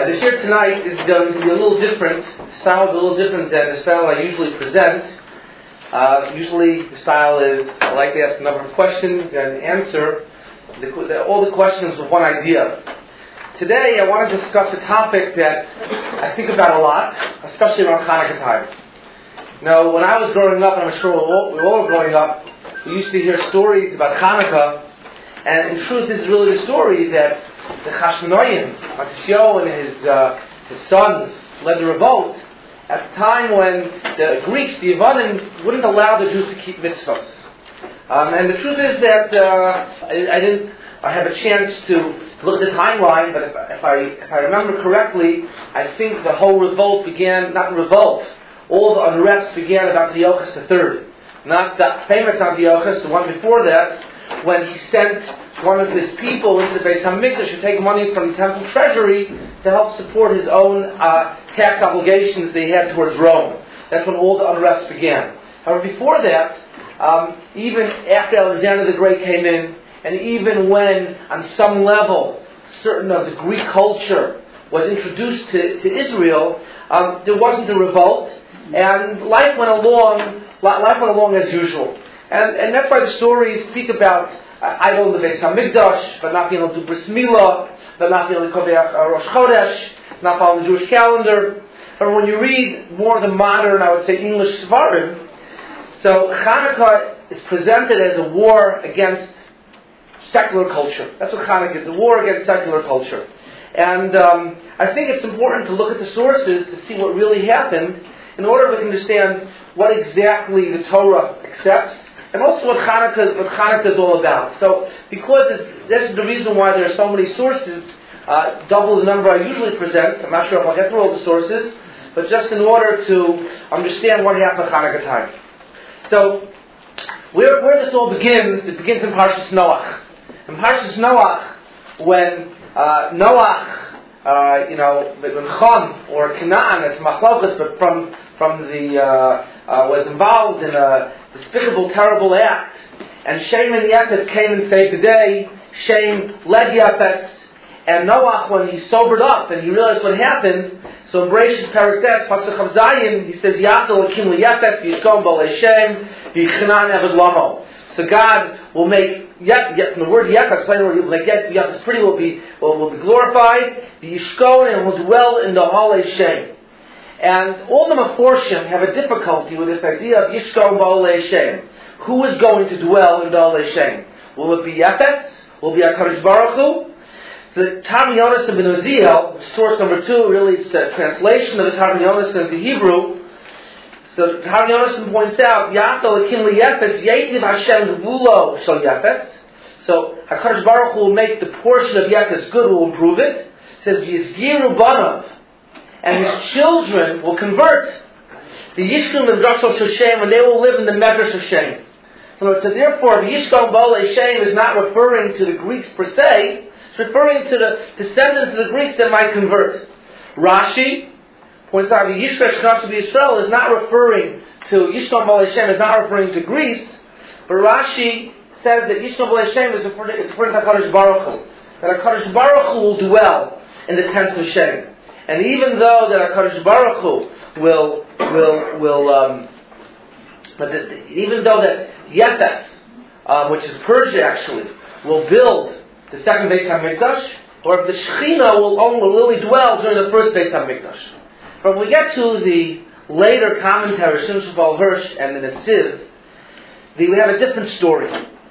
The shir tonight is going to be a little different. The style is a little different than the style I usually present. Usually the style is I like to ask a number of questions and answer all the questions with one idea. Today I want to discuss a topic that I think about a lot, especially around Hanukkah time. Now, when I was growing up, and I'm sure we were all growing up, we used to hear stories about Hanukkah, and in truth, this is really the story that the Chashmonaim, Matisyahu and his sons led the revolt at the time when the Greeks, the Yevanim, wouldn't allow the Jews to keep mitzvahs. And the truth is that I have a chance to look at the timeline, but if I remember correctly, I think the whole revolt began, not the revolt, all the unrest began about Antiochus III. Not that famous Antiochus, the one before that, when he sent one of his people into the Beis HaMikdash to take money from the temple treasury to help support his own tax obligations that he had towards Rome. That's when all the unrest began. However, before that, even after Alexander the Great came in, and even when, on some level, certain of the Greek culture was introduced to Israel, there wasn't a revolt, and life went along as usual. And that's why the stories speak about idol in the Beis HaMikdash, but not being able to do Bris Milah, but not being able to Kodeach Rosh Chodesh, not following the Jewish calendar. But when you read more of the modern, I would say, English Svarim, so Hanukkah is presented as a war against secular culture. That's what Hanukkah is, a war against secular culture. And I think it's important to look at the sources to see what really happened in order to understand what exactly the Torah accepts, and also what Hanukkah is all about. So, because that's the reason why there are so many sources, double the number I usually present. I'm not sure if I'll get through all the sources, but just in order to understand what happened at Hanukkah time. So, where this all begins, it begins in Parshas Noach. In Parshas Noach, when Noach, when Cham or Canaan, it's Machlokas, but from the was involved in a despicable, terrible act, and Shem and Yefes came and saved the day. Shem led Yefes, and Noach, when he sobered up and he realized what happened, so in Bereshit Perek Tes, Pasuk of Zayin, he says, Yachzor Elokim LeYefes, v'yiskom bo leShem, v'yichanan eved lamo. So God will make from the word Yefes, Yefes pretty will be glorified, v'yishkon, and will dwell in the Hall Shem. And all the Meforshim have a difficulty with this idea of Yishkon Ba'olei Shem. Who is going to dwell in Ba'olei Shem? Will it be Yefes? Will it be HaKadosh Baruch Hu? The Targum Yonasan ben Uziel, source number 2, really it's the translation of the Targum Yonasan into Hebrew. So Targum Yonasan points out, Yachzor Elokim LeYefes, Yeitiv Hashem Gvulo Shel Yefes. So HaKadosh Baruch Hu will make the portion of Yefes good, will improve it. It says, Yizgiru Banav, and his children will convert. The Yishkon and Drashos Hashem, and they will live in the Medrash of Shem. So therefore, the Yishkon Ba'olei Shem is not referring to the Greeks per se, it's referring to the descendants of the Greeks that might convert. Rashi points out the Yishkon Shechinav B'Yisrael is not referring to, Yishkon Ba'olei Shem is not referring to Greece, but Rashi says that Yishkon Ba'olei Shem is referring to HaKadosh Baruch Hu. That HaKadosh Baruch Hu will dwell in the tents of Shem. And even though that HaKadosh Baruch Hu even though that Yefes, which is Persia actually, will build the second Beis HaMikdash, or if the Shechina will only dwell during the first Beis HaMikdash. But when we get to the later commentary, Shimshon Baal Hirsch and the Netziv, we have a different story.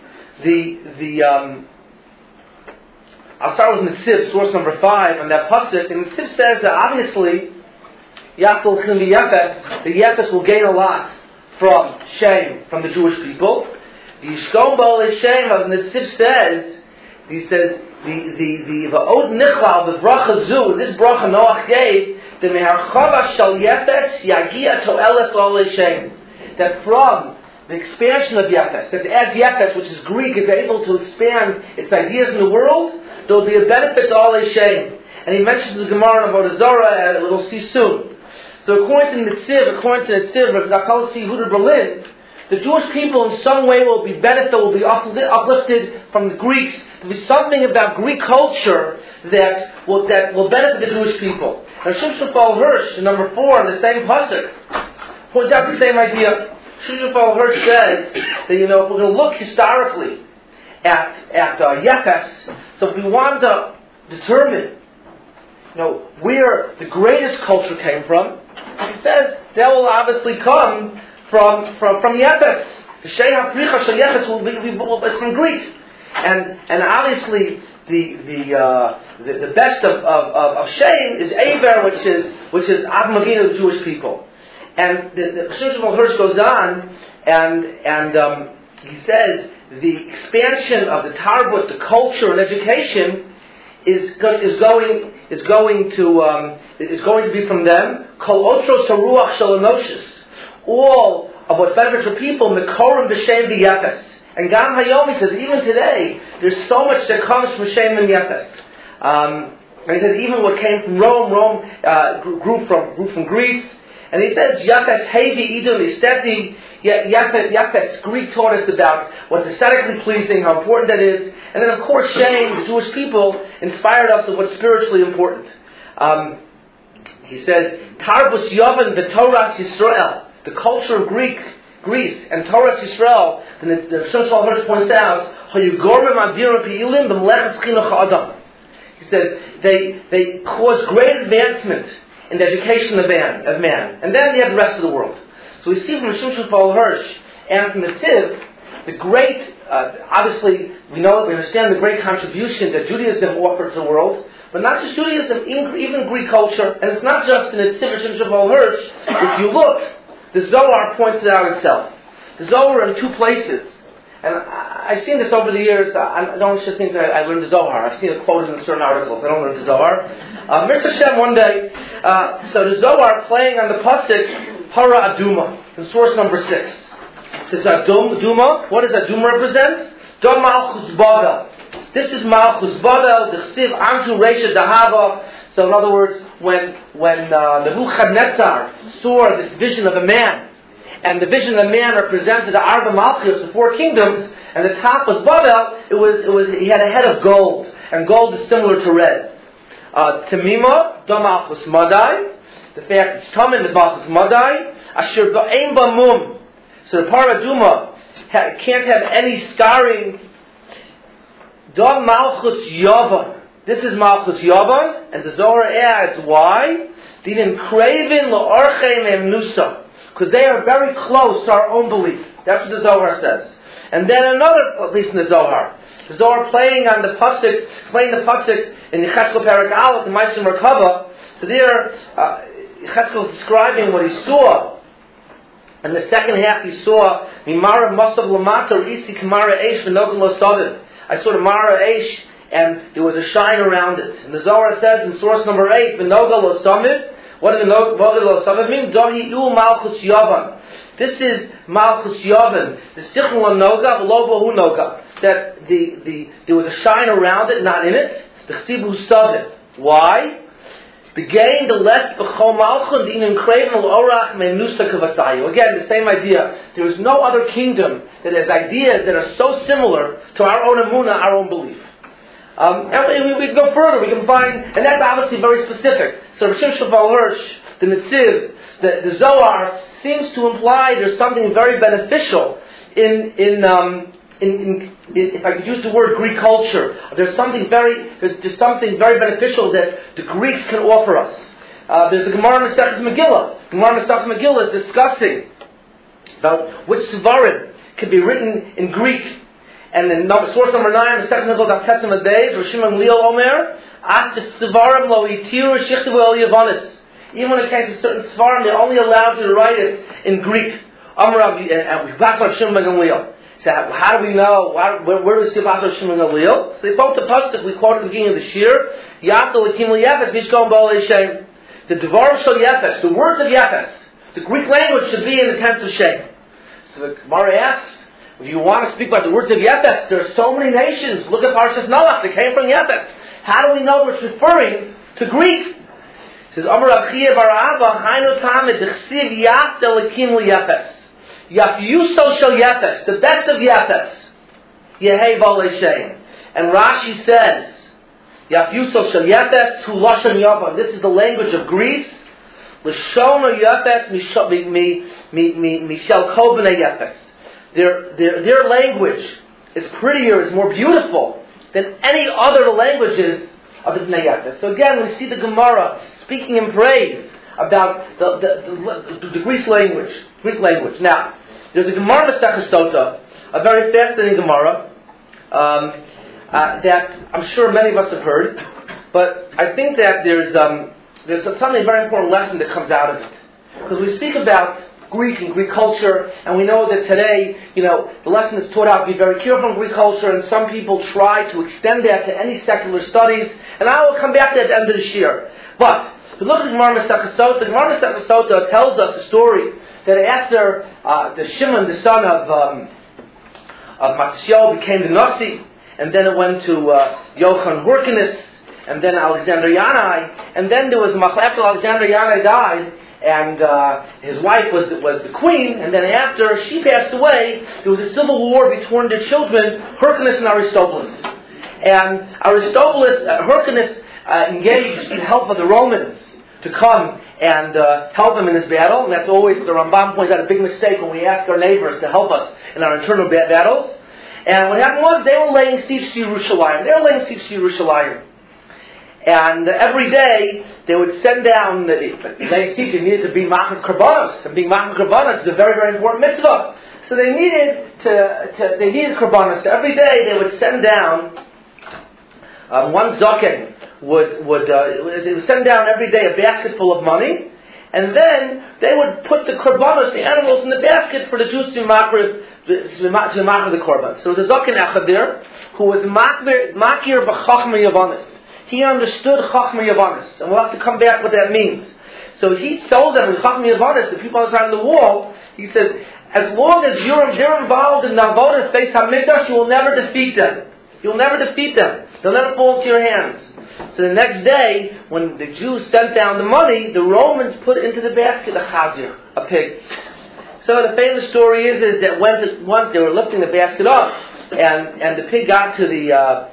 I'll start with Netziv, source number 5, and that pasuk. And Netziv says that obviously, Yachzor Elokim LeYefes, the Yefes will gain a lot from Shem, from the Jewish people. The Yishkon Ba'olei Shem, as Netziv says, he says, the Va'od Nichlal, the Bracha Zu, this Bracha Noach gave, the Meharchava Shel Yefes Yagia To'eles L'Olei Shem, that from the expansion of Yefes, that as Yefes, which is Greek, is able to expand its ideas in the world, there will be a benefit to Olei Shem. And he mentions the Gemara in Avodah Zarah, and we'll see soon. So according to Netziv, Zakal Yehuda Berlin, the Jewish people in some way will be uplifted from the Greeks to be something about Greek culture that will benefit the Jewish people. Now Shimshon Paul Hirsch, in number 4, in the same pasuk, points out the same idea. Shimshon Paul Hirsch says that, if we're going to look historically at Yefes, so if we want to determine, where the greatest culture came from, he says that will obviously come from Yefes. The Shei HaPricha Shel Yefes will be from Greek, and obviously the best of Shem is Eber, which is Avraham Avinu of the Jewish people. And the Shimshon Hirsch goes on, and he says the expansion of the Tarbut, the culture and education, is going to be from them. Kol otros haruach shel anoshis, all of what benefits for people, mekorim b'shem v'yefes. And Gam Hayom, he says, even today, there's so much that comes from Shem and Yefes. And he says, even what came from Rome grew from Greece. And he says, Yefes, Hevi, Idun, Isteti, Yefes, Greek taught us about what's aesthetically pleasing, how important that is. And then, of course, Shem, the Jewish people, inspired us with what's spiritually important. He says, Tarbus Yovan, the Torah Yisrael, the culture of Greece and Torah Yisrael, and the Shimshon Paul Hirsch points out, he says they cause great advancement in the education of man. And then you have the rest of the world. So we see from Shimshon Paul Hirsch and from the Tiv, the great, obviously we understand the great contribution that Judaism offered to the world, but not just Judaism, even Greek culture. And it's not just in the Tiv of Shimshon Paul Hirsch. If you look, the Zohar points it out itself. The Zohar in 2 places. And I've seen this over the years. I don't just think that I learned the Zohar. I've seen it quoted in certain articles. I don't learn the Zohar. Mirza Hashem one day, so the Zohar playing on the pasuk, Hara Aduma, in source number 6. It says Aduma. What does Aduma represent? Dom Malchus Babel. This is Malchus Babel, the Chsiv Antu Reisha Dahava. So in other words, when Nebuchadnezzar saw this vision of a man, and the vision of the man represented the Arba Malchus, the 4 kingdoms, and the top was Babel, he had a head of gold, and gold is similar to red. Tamima, Da Malchus Madai, the fact it's Tamin is Malchus Madai, Asher Ba'im Bamum. So the Paraduma can't have any scarring. Da Malchus Yavan. This is Malchus Yavan, and the Zohar adds why? Didn't craven la'orcheim emnusa, because they are very close to our own belief. That's what the Zohar says. And then another, at least in the Zohar playing on the pasuk, explaining the pasuk in Yecheskel Perek Aleph, in Ma'aser Merkava. So there, Yecheskel is describing what he saw. In the second half, he saw Mimara Mastav Lamata Risi Kamara Eish V'Nogan Lo. I saw the Mara Eish, and there was a shine around it. And the Zohar says in source number 8, V'Noga Lo Samid. What does V'Noga Lo Samid mean? Dahi U Malchus Yavan. This is Malchus Yavan. The Sichel Noga, V'Lo Hu Noga. That there was a shine around it, not in it. The Chsiv Savit. Why? Begain the less b'chol malchus in craven l'orach menusa kavasayu. Again, the same idea. There is no other kingdom that has ideas that are so similar to our own emunah, our own belief. And we can go further. We can find, and that's obviously very specific. So Rav Shimshon Paul Hirsch, the Netziv, the Zohar seems to imply there's something very beneficial in if I could use the word Greek culture, there's something very beneficial that the Greeks can offer us. There's the Gemara Masechus Megillah. Gemara Masechus Megillah is discussing about which Sevarim can be written in Greek. And then source number 9, the second Megillah Testament days, Rosh Shimon Liel Omer, At the Sevarim lo itiru shichtavu el Yavanis. Even when it came to certain Sevarim, they're only allowed to write it in Greek. Amar and we back on Shimon ben Gamliel. So how do we know? Where do we see Pasuk Shimon Gamliel? So they quote the pasuk we quoted at the beginning of the shir. Yaftal Lakim Yefes Mishkom Ba'alei Shem. The Devar Shel Yefes, the words of Yefes, the Greek language should be in the tense of Shem. So the Gemara asks, if you want to speak about the words of Yefes, there are so many nations. Look at Parshas Noach, they came from Yefes. How do we know it's referring to Greek? It says, Amar Rav Chiya bar Abba, Hainu Tamid, D'chsiv Yaftal Lakim Yefes. Yafyuso Shel Yefes, the best of Yefes. Yehei Ba'alei Shem. And Rashi says, Yafyuso shel yefes hu lashon yava. This is the language of Greece. L'shono yefes mishel kol b'nei yefes. Their language is prettier, is more beautiful than any other languages of the Bnei Yefes. So again, we see the Gemara speaking in praise about the Greek language. Now, there's a Gemara Masechah Sota, a very fascinating Gemara that I'm sure many of us have heard, but I think that there's something very important lesson that comes out of it, because we speak about Greek and Greek culture, and we know that today, the lesson is taught out to be very careful in Greek culture, and some people try to extend that to any secular studies, and I will come back to that at the end of this year. But, if you look at the Gemara Masechah Sota, the Gemara Masechah Sota tells us a story that after the Shimon, the son of Matisyahu, became the Nasi, and then it went to Yochanan Hyrcanus, and then Alexander Yanai, and then there was after Alexander Yanai died, and his wife was the queen, and then after she passed away, there was a civil war between their children, Hyrcanus and Aristobulus. And Hyrcanus engaged in help of the Romans to come and help him in this battle, and that's always, the Rambam points out, a big mistake when we ask our neighbors to help us in our internal battles. And what happened was, they were laying siege to Yerushalayim. And every day, they would send down the siege. They needed to be Machar Karbanos. And being Machar Karbanos is a very, very important mitzvah. So they needed Karbanos. So every day, they would send down, one Zaken would send down every day a basket full of money. And then, they would put the Karbanos, the animals, in the basket for the Jews to Machar the Korban. So there was a Zaken Echad there, who was Makir B'Chachma Yavanis. He understood Chachma Yavanis, and we'll have to come back what that means. So he told them in Chachma Yavanis, the people outside the wall, he said, as long as you're involved in Navodas Beis HaMikdash, you will never defeat them. You'll never defeat them. They'll never fall into your hands. So the next day, when the Jews sent down the money, the Romans put into the basket a chazir, a pig. So the famous story is that once they were lifting the basket up, and the pig got to the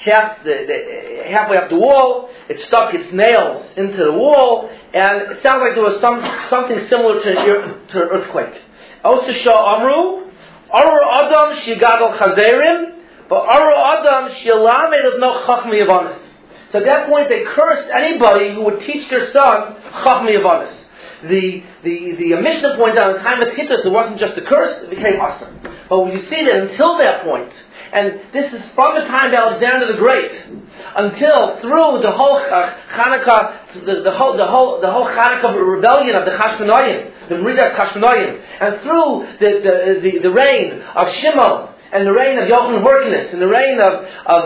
halfway up the wall, it stuck its nails into the wall, and it sounded like there was something similar to an earthquake. Osasha Amru, Aru Adam Shigadol Chazerim, but Aru Adam Shilamed of no Chachma Yavanis. So at that point they cursed anybody who would teach their son Chachma Yavanis. The Mishnah points out in the time of Hittus, it wasn't just a curse, it became awesome. But you see that until that point, and this is from the time of Alexander the Great until through the whole Chanukah, the whole Chanukah rebellion of the Chashmonaim, the Meridas Chashmonaim, and through the reign of Shimon and the reign of Yochanan Hyrcanus and the reign of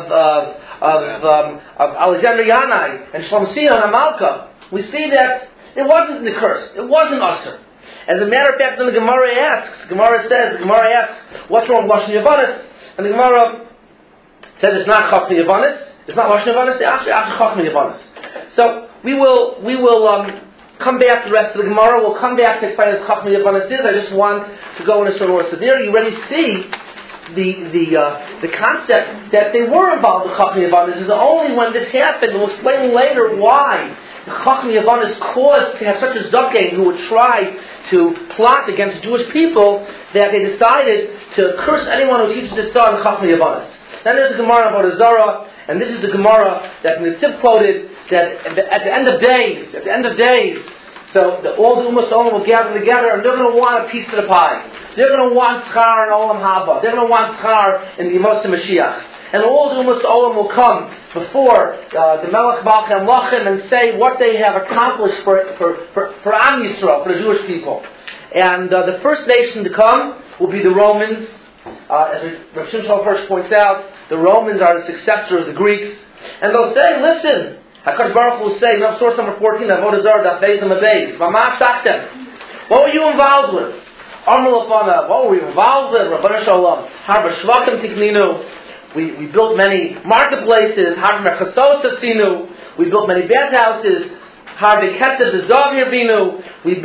Alexander Yanai and Shlomo Sion and Amalka, we see that it wasn't the curse. It wasn't usher. As a matter of fact, then the Gemara asks, what's wrong with Lashon Yavanis? And the Gemara says it's not Chachma Yavanis. It's not Lashon Yavanis. It's actually Chachma Yavanis. So we will come back to the rest of the Gemara. We'll come back to explain what Chachma Yavanis is. I just want to go in a certain order. So there you already see the concept that they were involved with Chachma Yavanis. Is only when this happened, we'll explain later why the Chachma Yavanis caused to have such a Zaken who would try to plot against the Jewish people that they decided to curse anyone who teaches his son Chachma Yavanis. Then there's the Gemara of Avodah Zarah, and this is the Gemara that Nitzib quoted, that at the end of days, so all the Ummah Olam will gather together, and they're going to want a piece of the pie. They're going to want Tzchar and Olam Haba. They're going to want Tzchar in the Yemos Mashiach. And all the Ummah Olam will come before the Melech Baal Hamlachim and say what they have accomplished for Am Yisrael, for the Jewish people. And the first nation to come will be the Romans. As Rav Shimshon first points out, the Romans are the successor of the Greeks. And they'll say, listen, HaKadosh Baruch Hu will say, source number 14, Avodah Zarah, Daf Beis Amabeis, V'ma Shachtem. What were you involved with? Amr Lafana, what were we involved with? Rabbanu Shalom. Harba Shvakim Tikninu. We built many marketplaces. Harba Mechatzos Asinu. We built many bathhouses. Harvey Ketzer the Zavir Binu. We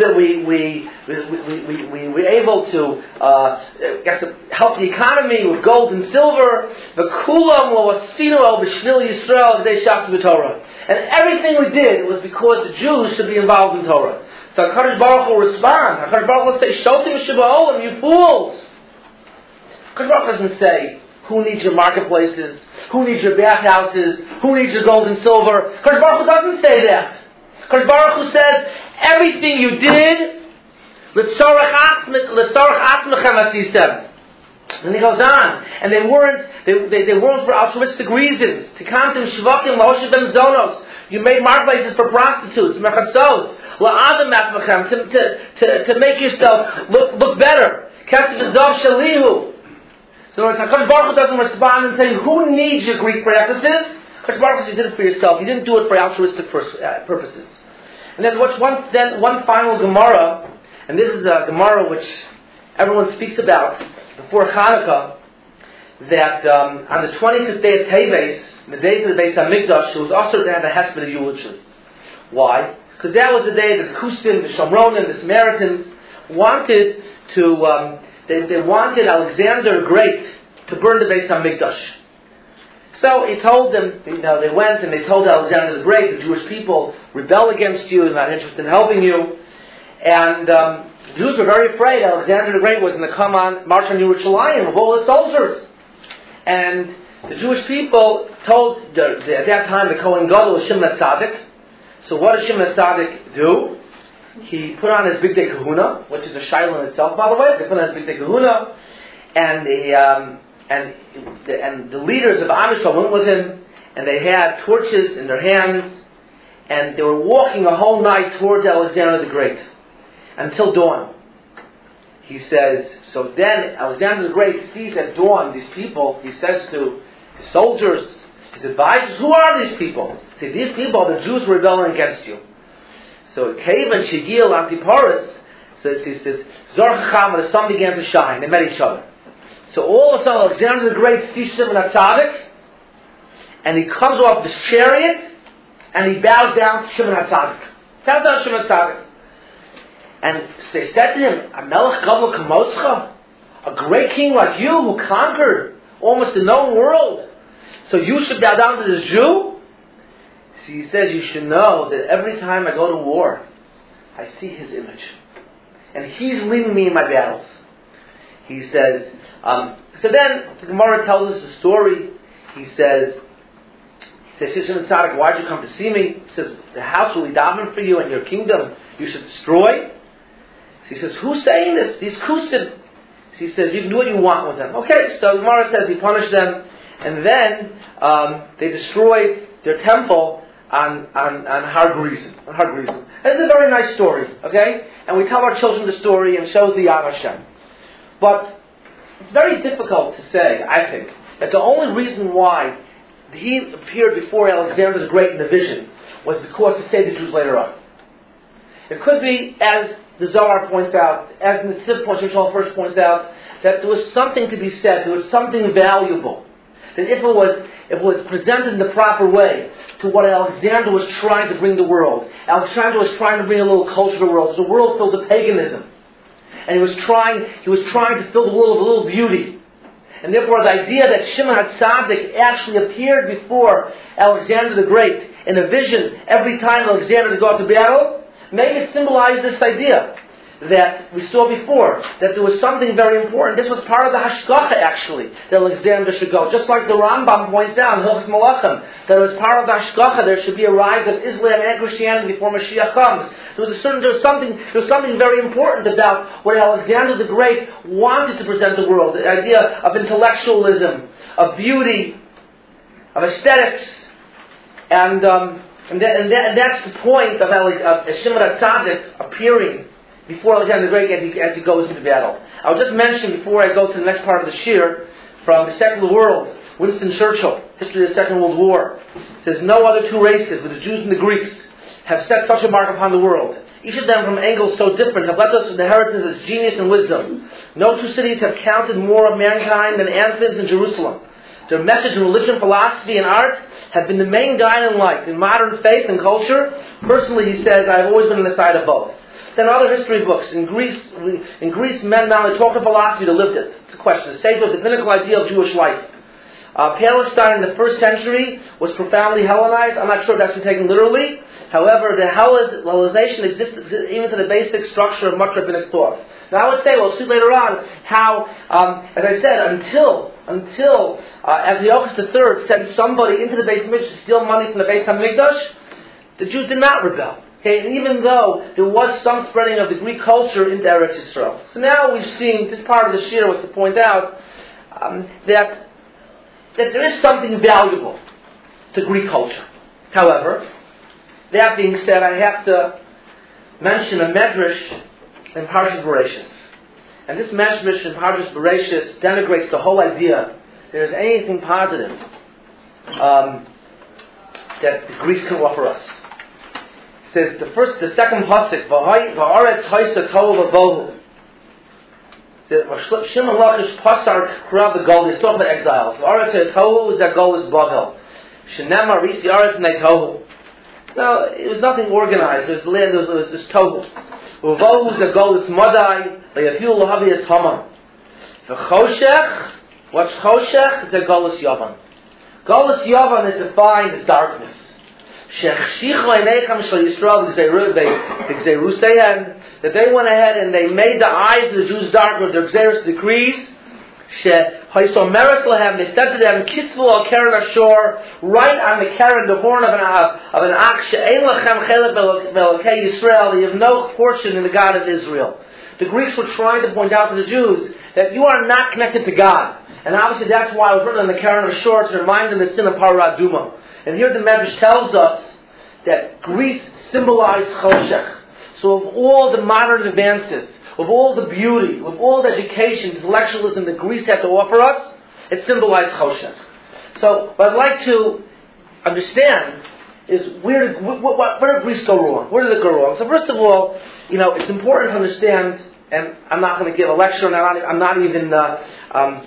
were able to help the economy with gold and silver. The Kulam Loasinu El B'Shnil Yisrael B'Dei Shas B'Torah. And everything we did was because the Jews should be involved in Torah. So HaKadosh Baruch Hu will respond. HaKadosh Baruch Hu will say, Shotim Sheba'olam, you fools. HaKadosh Baruch Hu doesn't say, who needs your marketplaces? Who needs your bathhouses? Who needs your gold and silver? HaKadosh Baruch Hu doesn't say that. HaKadosh Baruch Hu says, everything you did, L'tzorach Atzmechem Asisem. And he goes on, and they weren't for altruistic reasons. Tikantim Shvakim La'oshet Ben Zonos. You made marketplaces for prostitutes, Mechatzos, La'adam Atzmechem, to make yourself look better. Kesef Zav Shalihu. So in other words, HaKadosh Baruch Hu doesn't respond and say, who needs your Greek practices? HaKadosh Baruch Hu says, you did it for yourself. You didn't do it for altruistic purposes. And then one final Gemara, and this is a Gemara which everyone speaks about before Hanukkah, that on the 25th day of Teves, the day of the Beis HaMikdash, it was also to have a Hesped eulogy. Why? Because that was the day that the Kusim, the Shomronim, the Samaritans wanted to, they wanted Alexander the Great to burn the Beis HaMikdash. So he told them, they went and they told Alexander the Great, the Jewish people rebel against you, they're not interested in helping you. And the Jews were very afraid Alexander the Great was going to come march on Yerushalayim with all the soldiers. And the Jewish people told, at that time, the Kohen Gadol, Shimon HaTzadik. So what did Shimon HaTzadik do? He put on his Big Day Kahuna, which is a shiloh in itself, by the way. They put on his Big Day Kahuna, and the leaders of Am Yisrael went with him, and they had torches in their hands, and they were walking a whole night towards Alexander the Great, until dawn. He says, so then Alexander the Great sees at dawn these people, he says to his soldiers, his advisors, who are these people? He said, these people are the Jews rebelling against you. So Kevan Shigil Antiparis says, he says, Zor Chacham, the sun began to shine. They met each other. So all of a sudden Alexander the Great sees Shimon HaTzadik, and he comes off this chariot, and he bows down to Shimon HaTzadik. Bows down to Shimon HaTzadik. And they said to him, a Melech Gadol Kamoscha, a great king like you who conquered almost the known world. So you should bow down to this Jew? So he says, you should know that every time I go to war, I see his image. And he's leading me in my battles. He says, so then the Gemara tells us the story. He says, Shimon HaTzadik, why'd you come to see me? He says, the house will be davening for you and your kingdom you should destroy. So he says, who's saying this? These Kusim. So he says, you can do what you want with them. Okay, so the Gemara says he punished them, and then they destroyed their temple on Har Gerizim. And it's a very nice story, okay? And we tell our children the story and shows the Yad Hashem. But it's very difficult to say, I think, that the only reason why he appeared before Alexander the Great in the vision was because to save the Jews later on. It could be, as the Zohar points out, as the Netziv first points out, that there was something to be said, there was something valuable. That if it was presented in the proper way to what Alexander was trying to bring to the world. Alexander was trying to bring a little culture to the world. It was a world filled with paganism. And he was trying to fill the world with a little beauty. And therefore the idea that Shimon HaTzadik actually appeared before Alexander the Great in a vision every time Alexander would go out to battle, maybe it symbolized this idea that we saw before, that there was something very important. This was part of the Hashgacha, actually, that Alexander should go. Just like the Rambam points out in Hilchos Malachim, that it was part of the Hashgacha, there should be a rise of Islam and Christianity before Mashiach comes. There was something very important about what Alexander the Great wanted to present the world. The idea of intellectualism, of beauty, of aesthetics, and that's the point of Shimon HaTzadik appearing before Alexander the Great as he goes into battle. I'll just mention before I go to the next part of the shir, from the secular world, Winston Churchill, History of the Second World War, says, no other two races, but the Jews and the Greeks, have set such a mark upon the world. Each of them from angles so different have left us with inheritance as genius and wisdom. No two cities have counted more of mankind than Athens and Jerusalem. their message in religion, philosophy, and art have been the main guiding light in modern faith and culture. Personally, he says, I've always been on the side of both. Then other history books. In Greece, men not only talked of philosophy, they lived it. It's a question. The sage was the pinnacle idea of Jewish life. Palestine in the first century was profoundly Hellenized. I'm not sure if that's been taken literally. However, the Hellenization existed even to the basic structure of much rabbinic thought. Now I would say, we'll see later on how, as I said, until Antiochus III sent somebody into the Beis Mikdash to steal money from the Beis Hamikdash, the Jews did not rebel. Okay, and even though there was some spreading of the Greek culture into Eretz Yisrael. So now we've seen, this part of the Shir was to point out that there is something valuable to Greek culture. However, that being said, I have to mention a medrash in Parshas Bereishis. And this medrash in Parshas Bereishis denigrates the whole idea that there's anything positive that the Greeks can offer us. It says the second pasuk, V'aretz haisa tohu v'vohu. The Shimon Lachish Pasar Kurav the Gold is talking about exiles. V'aretz haisa tohu is that goal is Bavel. Shenemar Risi Aretz Neitohu. Now, it was nothing organized. There was land, there was this tohu. V'vohu is that goal is Madai. V'yafiu l'havi is Haman. V'choshech, what's choshech? Is that goal is Yavan. Golus Yavan is defined as darkness. That they went ahead and they made the eyes of the Jews dark with their Xeris decrees. They said to them, Kisvu al Karen Ashur, right on the Karen, the horn of an ox, you have no portion in the God of Israel. The Greeks were trying to point out to the Jews that you are not connected to God. And obviously that's why it was written on the Karen Ashur to remind them of the sin of Parah Aduma. And here the Medrash tells us that Greece symbolized Choshech. So of all the modern advances, of all the beauty, of all the education, intellectualism that Greece had to offer us, it symbolized Choshech. So what I'd like to understand is where did Greece go wrong? Where did it go wrong? So first of all, it's important to understand, and I'm not going to give a lecture, and I'm not even, I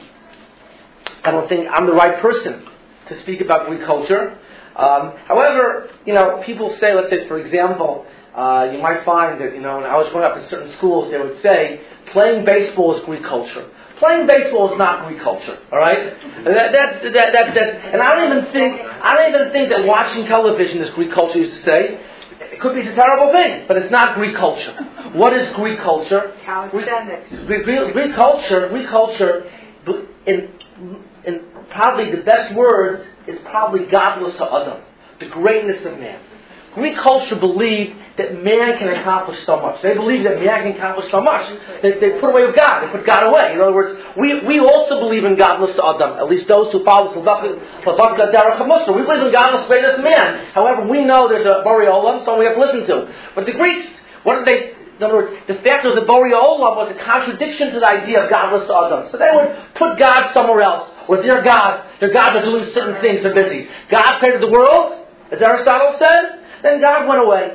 don't think I'm the right person to speak about Greek culture. However, people say, let's say, for example, you might find that, when I was growing up in certain schools, they would say, playing baseball is Greek culture. Playing baseball is not Greek culture, all right? That's and I don't even think that watching television is Greek culture, used to say. It could be a terrible thing, but it's not Greek culture. What is Greek culture? Calisthenics. Greek culture, in probably the best word is probably godless to Adam, the greatness of man. Greek culture believed that man can accomplish so much. They believe that man can accomplish so much. They put away with God. They put God away. In other words, we also believe in godless to Adam. At least those who follow Lavaka Derech HaMusar. We believe in godless greatness of man. However, we know there's a Borei Olam, so we have to listen to. But the Greeks, what did they? In other words, the fact that the Borei Olam was a contradiction to the idea of godless to Adam. So they would put God somewhere else. Or their gods are doing certain things. They're busy. God created the world, as Aristotle said. Then God went away.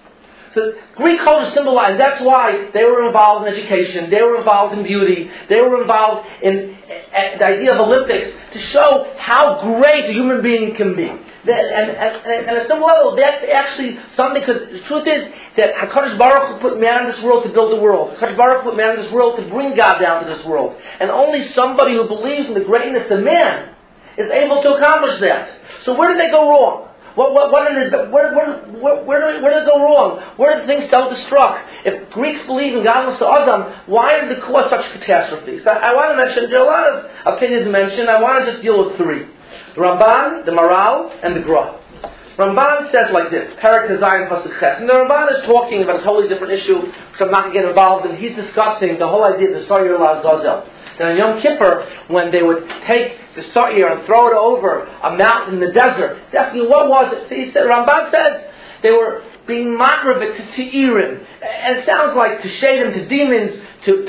So Greek culture symbolized, that's why they were involved in education, they were involved in beauty, they were involved in the idea of Olympics to show how great a human being can be. And at a some level, that's actually something, because the truth is that HaKadosh Baruch Hu put man in this world to build the world. HaKadosh Baruch Hu put man in this world to bring God down to this world. And only somebody who believes in the greatness of man is able to accomplish that. So where did they go wrong? Where did it go wrong? Where did things self-destruct? If Greeks believe in godless to Adam, why did it cause such catastrophes? I want to mention, there are a lot of opinions mentioned. I want to just deal with three. The Ramban, the Maral, and the Gra. Ramban says like this, Perek Tezayin Pasuk Ches. And the Ramban is talking about a totally different issue, which I'm not going to get involved in. He's discussing the whole idea of the Sa'ir Lazazel. Then on Yom Kippur, when they would take the Sa'ir and throw it over a mountain in the desert, he's asking, what was it? So he said, Ramban says, they were being makrivit to Te'irim. And it sounds like to shade them to demons, to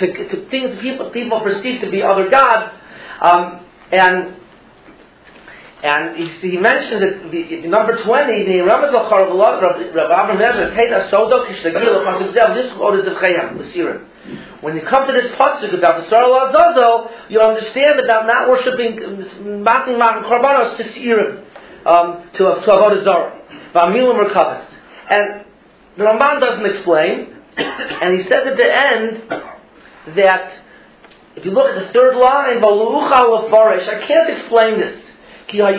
things people perceive to be other gods. And And he mentioned that the number 20, the Ramaz al-Kharabullah, Rav Avram Ezra, Teda Sodo Kishtagil, this quote is the Chayam, the Sirim. When you come to this pasuk about the Sarah Azazel, you understand about not worshipping Matin Korbanos to Sirim, to Avodah Zarah, V'amilim Merkavas. And the Ramban doesn't explain, and he says at the end that if you look at the third line, I can't explain this. But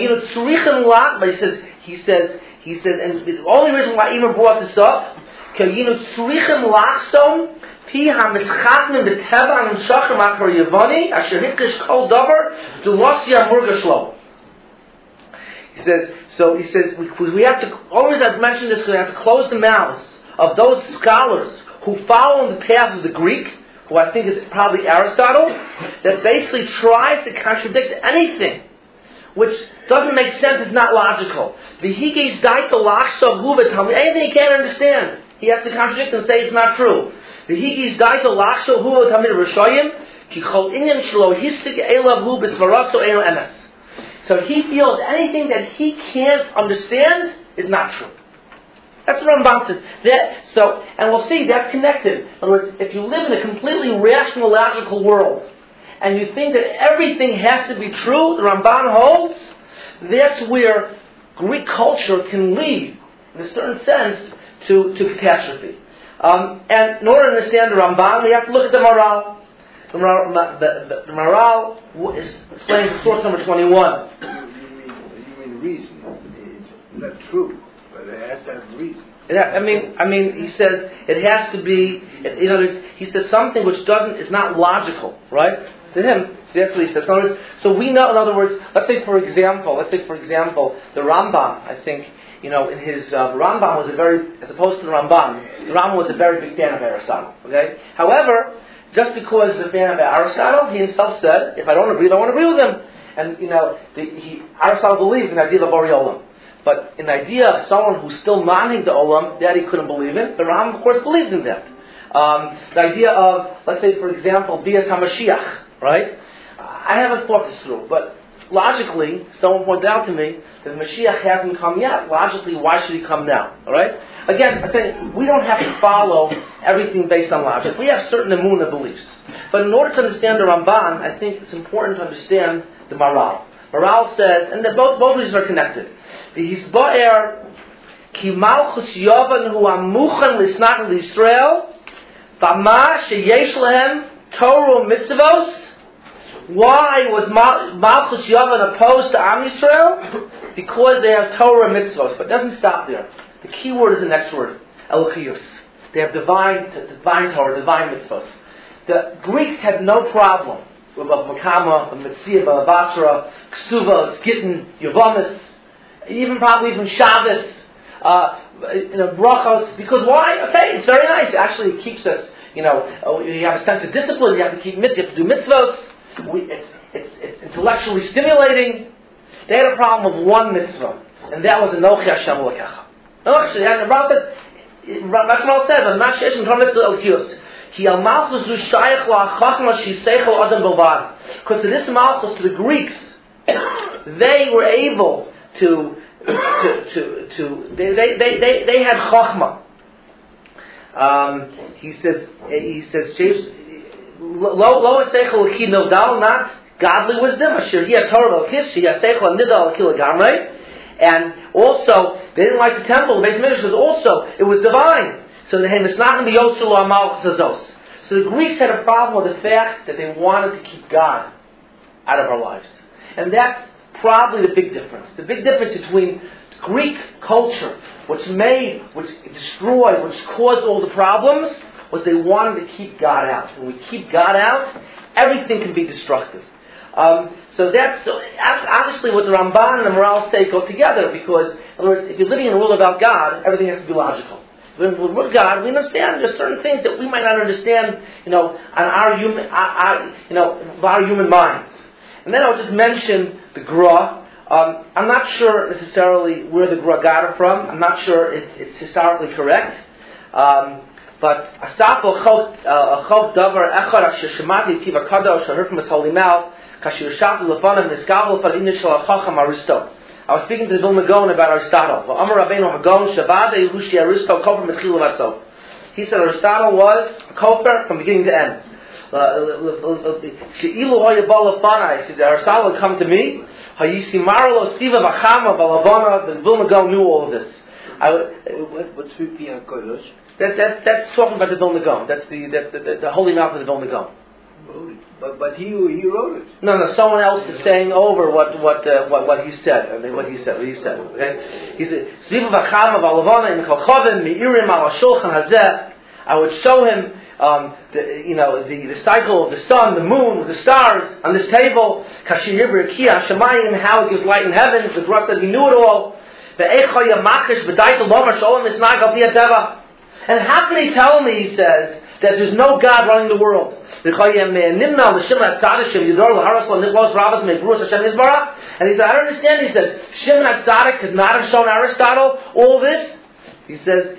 he says, and the only reason why Emer brought this up, he says, we have to, always I've mentioned this because we have to close the mouths of those scholars who follow the path of the Greek, who I think is probably Aristotle, that basically tries to contradict anything which doesn't make sense, is not logical. Anything he can't understand, he has to contradict and say it's not true. So he feels anything that he can't understand is not true. That's what Ramban says. And we'll see that's connected. In other words, if you live in a completely rational, logical world, and you think that everything has to be true, the Ramban holds, that's where Greek culture can lead, in a certain sense, to catastrophe. And in order to understand the Ramban, we have to look at the Maral. The Maral is explained in source number 21. You mean reason? It's not true, but it has to have reason. He says it has to be. He says something which is not logical, right? To him, so that's what he says. So we know, in other words, let's take for example, the Rambam. I think in his Rambam was as opposed to the Rambam was a very big fan of Aristotle. Okay, however, just because he's a fan of Aristotle, he himself said, if I don't agree with him. And Aristotle believes in the idea of Borei Olam. But in the idea of someone who's still manning the Olam, that he couldn't believe in, the Rambam, of course, believed in that. The idea of, let's say, for example, Biat HaMashiach, right? I haven't thought this through, but logically, someone pointed out to me that Mashiach hasn't come yet. Logically, why should he come now? All right? Again, I think we don't have to follow everything based on logic. We have certain emunah beliefs. But in order to understand the Ramban, I think it's important to understand the Maral. Maral says, and both of these are connected. The Hisba'er ki malchus yovan hu amuchan lisnach l'Yisrael v'ma sheyesh lehem Torah mitzvos. Why was Malchus Yavan opposed to Am Yisrael? Because they have Torah mitzvos. But it doesn't stop there. The key word is the next word, Elochius. They have divine Torah, divine mitzvos. The Greeks had no problem with Makama, Metzia, Bavatra, Ksuvos, Gittin, Yavamis, even Shabbos, Brachos. Because why? Okay, it's very nice. Actually, it keeps us. You have a sense of discipline. You have to keep you have to do mitzvos. It's intellectually stimulating. They had a problem with one mitzvah, and that was Anochi Hashem Elokecha. No, actually, that's what it says. I'm not sheish Torah mitzvah Elokius. Ki al malchus zu shayach la'achachma shiseichel adam bovad. Because to this malchus, to the Greeks, they were able they had chachma. He says, lo seichel l'ki nodal, not godly wisdom. Asher he had Torah l'kis, he had seichel nidal l'ki l'gamrei. And also, they didn't like the temple. The Beis Mikdash was also, it was divine. So it's not going to be Yosel or Malchus Azos. So the Greeks had a problem with the fact that they wanted to keep God out of our lives. And that's probably the big difference. The big difference between Greek culture, which destroyed, which caused all the problems, was they wanted to keep God out. When we keep God out, everything can be destructive. So obviously what the Ramban and the Maral say go together, because in other words, if you're living in a world about God, everything has to be logical. When we're with God, we understand there's certain things that we might not understand, on our human minds. And then I'll just mention the Gra. I'm not sure necessarily where the Gra got it from. I'm not sure it's historically correct. But Asaf al Chok Davar Echad Asher Shemati Tiva Kadosh, I heard from his holy mouth. Kashir Shatu Lefanim Niskavel Fadinish Chacham Aristo. I was speaking to the Vilna Gaon about Aristotle. Amar Rabbeinu Hagon Shavada Yehushi Aristo Kofer Metchil Vatso. He said Aristotle was a kofer from beginning to end. She'ilu Hoyabal Lefanai. He said Aristotle would come to me. Hayisimarlo Siva Vachama Balavana. The Vilna Gaon knew all of this. What's Vipi HaKodesh? That's talking about the Vilna Gaon. That's the holy mouth of the Vilna Gaon. But he wrote it. No. Someone else is saying over what he said. I mean, what he said. Okay. He said, "Ziva v'chama v'alavana in kolchavim meirim al shulchan hazeh." I would show him, the cycle of the sun, the moon, the stars on this table. Kashir yibra kia shamayim, how it gives light in heaven. The Torah said he knew it all. And how can he tell me, he says, that there's no God running the world? And he said, I don't understand. He says, Shimon HaTzadik could not have shown Aristotle all this. He says,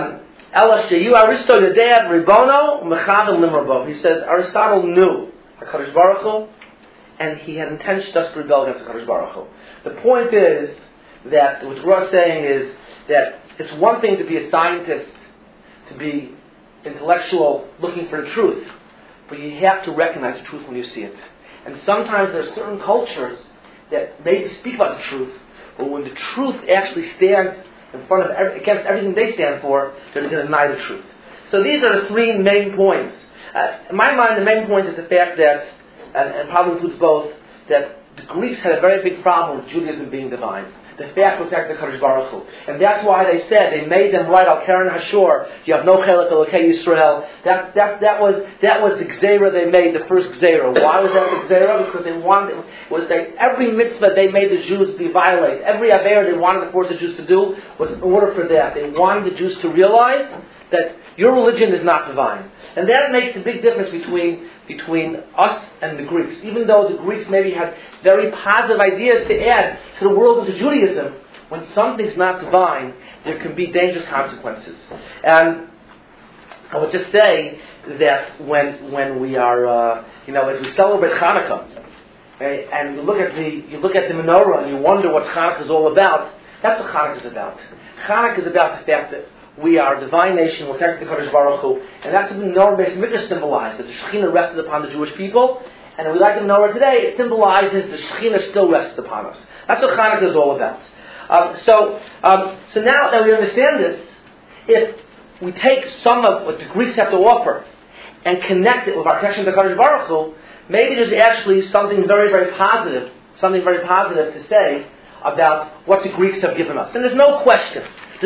he says, Aristotle knew HaKadosh Baruch Hu, and he had intention just to rebel against HaKadosh Baruch Hu. The point is that what we're saying is that it's one thing to be a scientist, to be intellectual, looking for the truth, but you have to recognize the truth when you see it. And sometimes there are certain cultures that maybe speak about the truth, but when the truth actually stands in front of against everything they stand for, they're going to deny the truth. So these are the three main points. In my mind, the main point is the fact that, and probably includes both, that the Greeks had a very big problem with Judaism being divine. The fact protected the Kadosh Baruch Hu. And that's why they said, they made them write Al Keren Hashor, you have no Chelik Elokei Yisrael. That was the Gzeira they made, the first Gzeira. Why was that the Gzeira? Because they wanted, every mitzvah they made the Jews be violate. Every Aveir they wanted to force the Jews to do was in order for that. They wanted the Jews to realize that your religion is not divine. And that makes a big difference between us and the Greeks. Even though the Greeks maybe had very positive ideas to add to the world of Judaism, when something's not divine, there can be dangerous consequences. And I would just say that when we are, as we celebrate Hanukkah, okay, and you look at the menorah and you wonder what Hanukkah is all about, that's what Hanukkah is about. Hanukkah is about the fact that we are a divine nation, we're connected to Kadosh Baruch Hu, and that's what the menorah Beis Mikdash symbolized, that the Shekhinah rested upon the Jewish people, and if we like the menorah today, it symbolizes the Shekhinah still rests upon us. That's what Hanukkah is all about. So now that we understand this, if we take some of what the Greeks have to offer and connect it with our connection to Kadosh Baruch Hu, maybe there's actually something very, very positive to say about what the Greeks have given us. And there's no question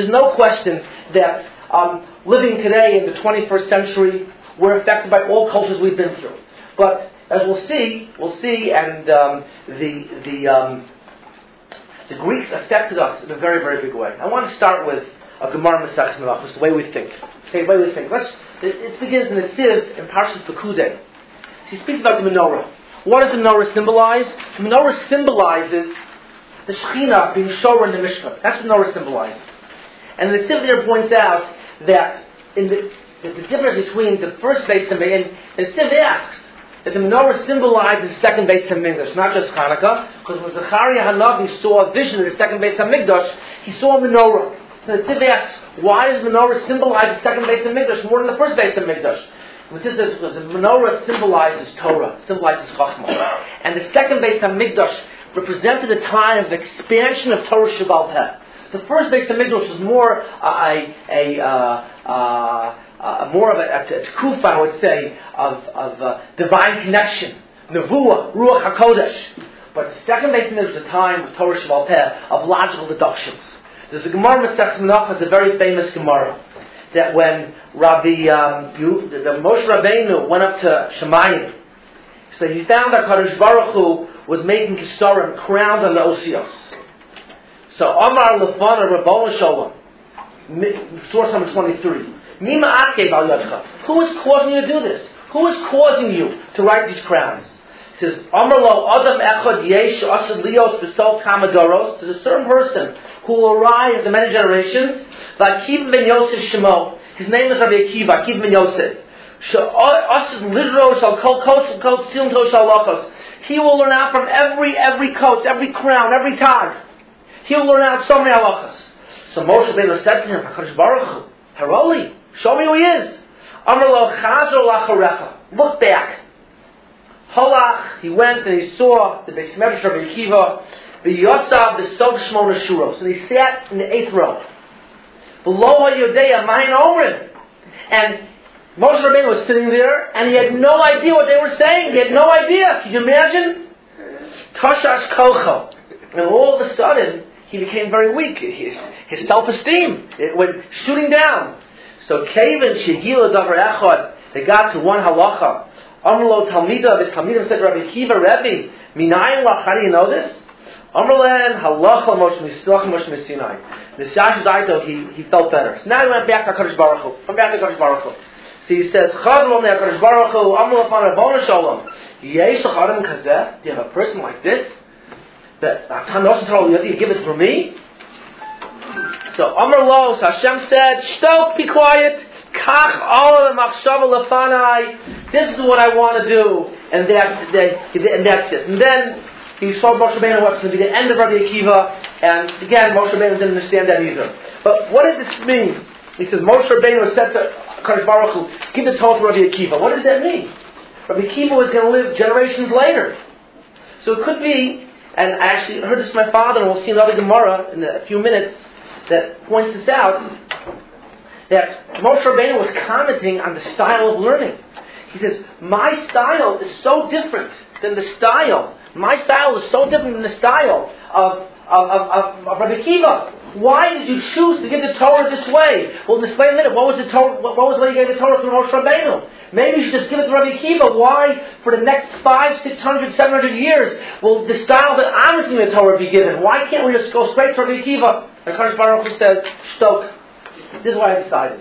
that living today in the 21st century, we're affected by all cultures we've been through. But as we'll see, and the Greeks affected us in a very, very big way. I want to start with a Gemara Maseches Menachos, the way we think. Okay, the way we think. It begins in the Tziv in Parshas Pekudei. He speaks about the menorah. What does the menorah symbolize? The menorah symbolizes the Shekhinah being Shorah in the Mishkan. That's what the menorah symbolizes. And the Tziv there points out that in the difference between the first Beis Hamikdash, and the Tziv asks that the menorah symbolizes the second Beis Hamikdash, not just Hanukkah, because when Zechariah Hanavi saw a vision of the second Beis Hamikdash, he saw a menorah. So the Tziv asks, why does menorah symbolize the second Beis Hamikdash more than the first Beis Hamikdash? And the Tziv says, because the menorah symbolizes Torah, symbolizes Chachma. And the second Beis Hamikdash represented a time of expansion of Torah Shebal Peh. The first Beis Hamikdash was more more of a kufa, I would say, of divine connection, nevuah, ruach hakodesh. But the second Beis Hamikdash was a time of Torah Shebal Peh, of logical deductions. There's a Gemara Maseches Menachos, a very famous Gemara, that when the Moshe Rabbeinu went up to Shemayim, so he found that Kadosh Baruch Hu was making kisarim, crowns on the osios. So Amar Lefana Rabbon Shalom, source number 23. Mima Akev Al Yadcha. Who is causing you to do this? Who is causing you to write these crowns? He says, Amar Lo Adam Echad Yesh Asad Lios B'Sol Kamadoros. There's a certain person who will arise after many generations. V'Akiv Ben Yosef Shemo. His name is Rabbi Akiva, Akiv Ben Yosef. Asad Lidro Shal Kol Tzilim To Shal Lachos. He will learn out from every coach, every crown, every tag. He will learn out so many halachas. So Moshe Rabbeinu said to him, HaKadosh Baruch Hu, Haroli, show me who he is. Amar lo chazo lacharecha. Look back. Halach, he went and he saw the Beis Medrash Rabbi Akiva, the Yosav, the Sov Shmona Shuros, and he sat in the 8th row. Below HaYodea, Mayin Omrim. And Moshe Rabbeinu was sitting there, and he had no idea what they were saying. He had no idea. Can you imagine? Tashash Kocho. And all of a sudden, he became very weak. His self-esteem, it went shooting down. So Kevin Shegila Davar Echad, they got to one halacha. Amrlo Talmida, his Talmidim said, Rabbi Akiva, Rebbe, Minayin Lach, how do you know this? Amrlan Halacha Moshe Sinai. The Shash Daito, he felt better. So now he went back to HaKadosh Baruch Hu. Went back to HaKadosh Baruch Hu. So he says, Chad Lo HaKadosh Baruch Hu, Amrlo Pan Rabona Shalom. Yesh Adam Kazeh, do you have a person like this? That you give it for me? So Amar Lo, so Hashem said, Shtok, be quiet. Kach all of machshava lefanai. This is what I want to do, and that's it. And then he saw Moshe Rabbeinu what's going to be the end of Rabbi Akiva, and again Moshe Rabbeinu didn't understand that either. But what does this mean? He says Moshe Rabbeinu said to HaKadosh Baruch Hu, give the Torah to Rabbi Akiva. What does that mean? Rabbi Akiva was going to live generations later, so it could be. And I actually heard this from my father, and we'll see another Gemara in a few minutes that points this out. That Moshe Rabbeinu was commenting on the style of learning. He says, my style is so different than the style. My style is so different than the style of Rabbi Akiva. Why did you choose to give the Torah this way? We'll explain in a minute. What was the Torah? What was the way you gave the Torah to Moshe Rabbeinu? Maybe you should just give it to Rabbi Akiva. Why, for the next 500, 600, 700 years, will the style that I'm receiving the Torah be given? Why can't we just go straight to Rabbi Akiva? And HaKadosh Baruch Hu says, Shtok. This is what I decided.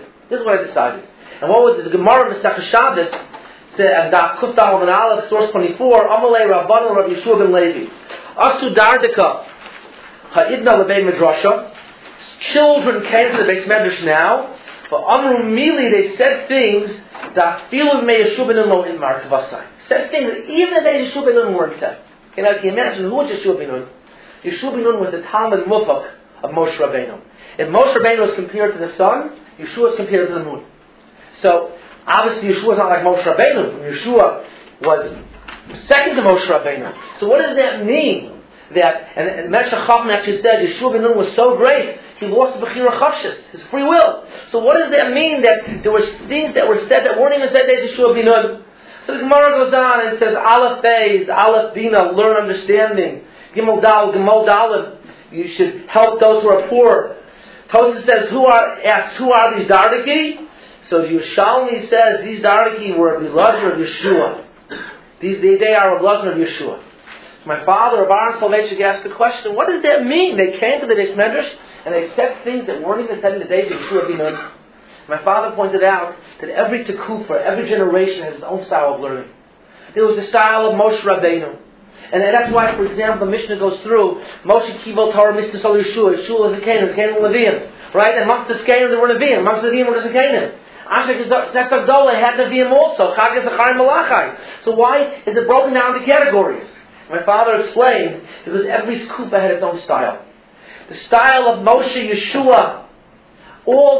And what was this? Gemara of Masechah Shabbos said, and Kuf Dal and Aleph, source 24, Amalei Rabbanon Rabbi Yeshua ben Levi. Asu Dardika Ha'idna Lebei Midrasha. Children came to the Beis Medrash now, but Amru Mili, they said things that Filu Mei Yeshua ben Nun in Markavasai. Said things that even the day Yeshua ben Nun weren't said. Can you imagine who was Yeshua ben Nun? Yeshua ben Nun was the Talmud Mufak of Moshe Rabbeinu. If Moshe Rabbeinu was compared to the sun, Yeshua is compared to the moon. So, obviously Yeshua is not like Moshe Rabbeinu. Yeshua was second to Moshe Rabbeinu. So what does that mean? That, and Medrash Chacham actually said Yeshua ben Nun was so great, he lost the Bechira Chavshis, his free will. So what does that mean? That there was things that were said that weren't even said as Yeshua ben Nun. So the Gemara goes on and says, Aleph Beis, Aleph Bina, learn understanding. Gimel Dal, Gimel Dalet, you should help those who are poor. Tosfos says, who are these Dardiki? So Yerushalmi says, these Dardiki were the Elazar of Yeshua. They are Elazar of Yeshua. So my father, Rabbi Aaron Soloveitchik, asked the question, what does that mean? They came to the Beis Medrash, and they said things that weren't even said in the days of Yeshua ben Nun. My father pointed out that every tekufa, every generation has its own style of learning. There was the style of Moshe Rabbeinu. And that's why, for example, the Mishnah goes through Moshe Kibel Torah Mr. Sol Yeshua. Yeshua is a Canaan, it's Canaan Levium. Right? And amongst the Canaan there were Nevi'im. Amongst the Nevi'im there was a Canaan. Ashek Tzaddolah had Nevi'im also. Chag Zachar Malachai. So why is it broken down into categories? My father explained, because every kufa had its own style. The style of Moshe Yeshua, all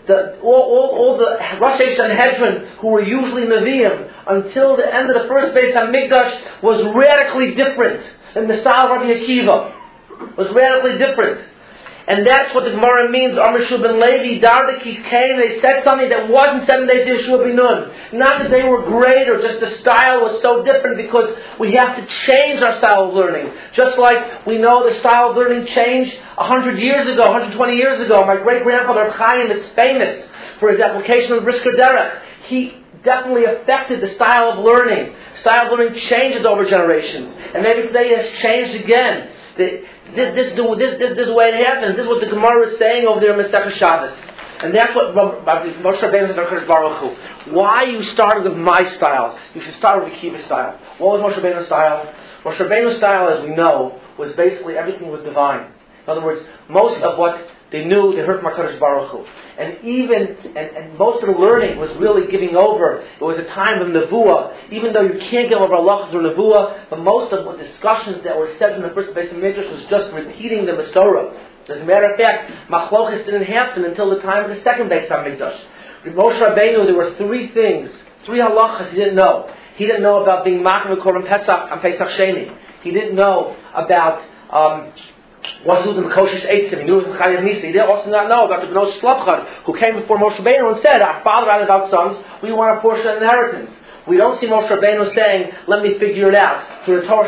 the Rosh Sanhedrin who were usually Nevi'im, until the end of the first Beis HaMikdash, was radically different than the style of Rabbi Akiva. Was radically different. And that's what the Gemara means. Amar Yeshua ben Levi, Dardiki came, they said something that wasn't said in the days of Yeshua ben Nun. Not that they were greater, just the style was so different, because we have to change our style of learning. Just like we know the style of learning changed 100 years ago, 120 years ago. My great-grandfather Chaim is famous for his application of the Brisker Derech. He definitely affected the style of learning. Style of learning changes over generations. And maybe today it has changed again. This is the way it happens. This is what the Gemara is saying over there in Masechah Shabbos. And that's what Moshe Rabbeinu said to HaKadosh Baruch Hu. Why you started with my style? You should start with Akiva's style. What was Moshe Rabbeinu's style? Moshe Rabbeinu's style, as we know, was basically everything was divine. In other words, most of what they heard from HaKadosh Baruch Hu. And most of the learning was really giving over. It was a time of Nevuah, even though you can't give over halachas or Nevuah, but most of the discussions that were said in the first Beis HaMikdash was just repeating the Masorah. As a matter of fact, Machlokas didn't happen until the time of the second Beis HaMikdash. With Moshe Rabbeinu, there were three halachas he didn't know. He didn't know about being Makar Korban Pesach on Pesach Sheni. He didn't know about what's to do with the Koshish Eitzim. He knew it was the Chayav Nisa. He did also not know about the Bnos Shlachchad, who came before Moshe Rabbeinu and said, our father had about sons, we want a portion of inheritance. We don't see Moshe Rabbeinu saying, let me figure it out. Through the Torah,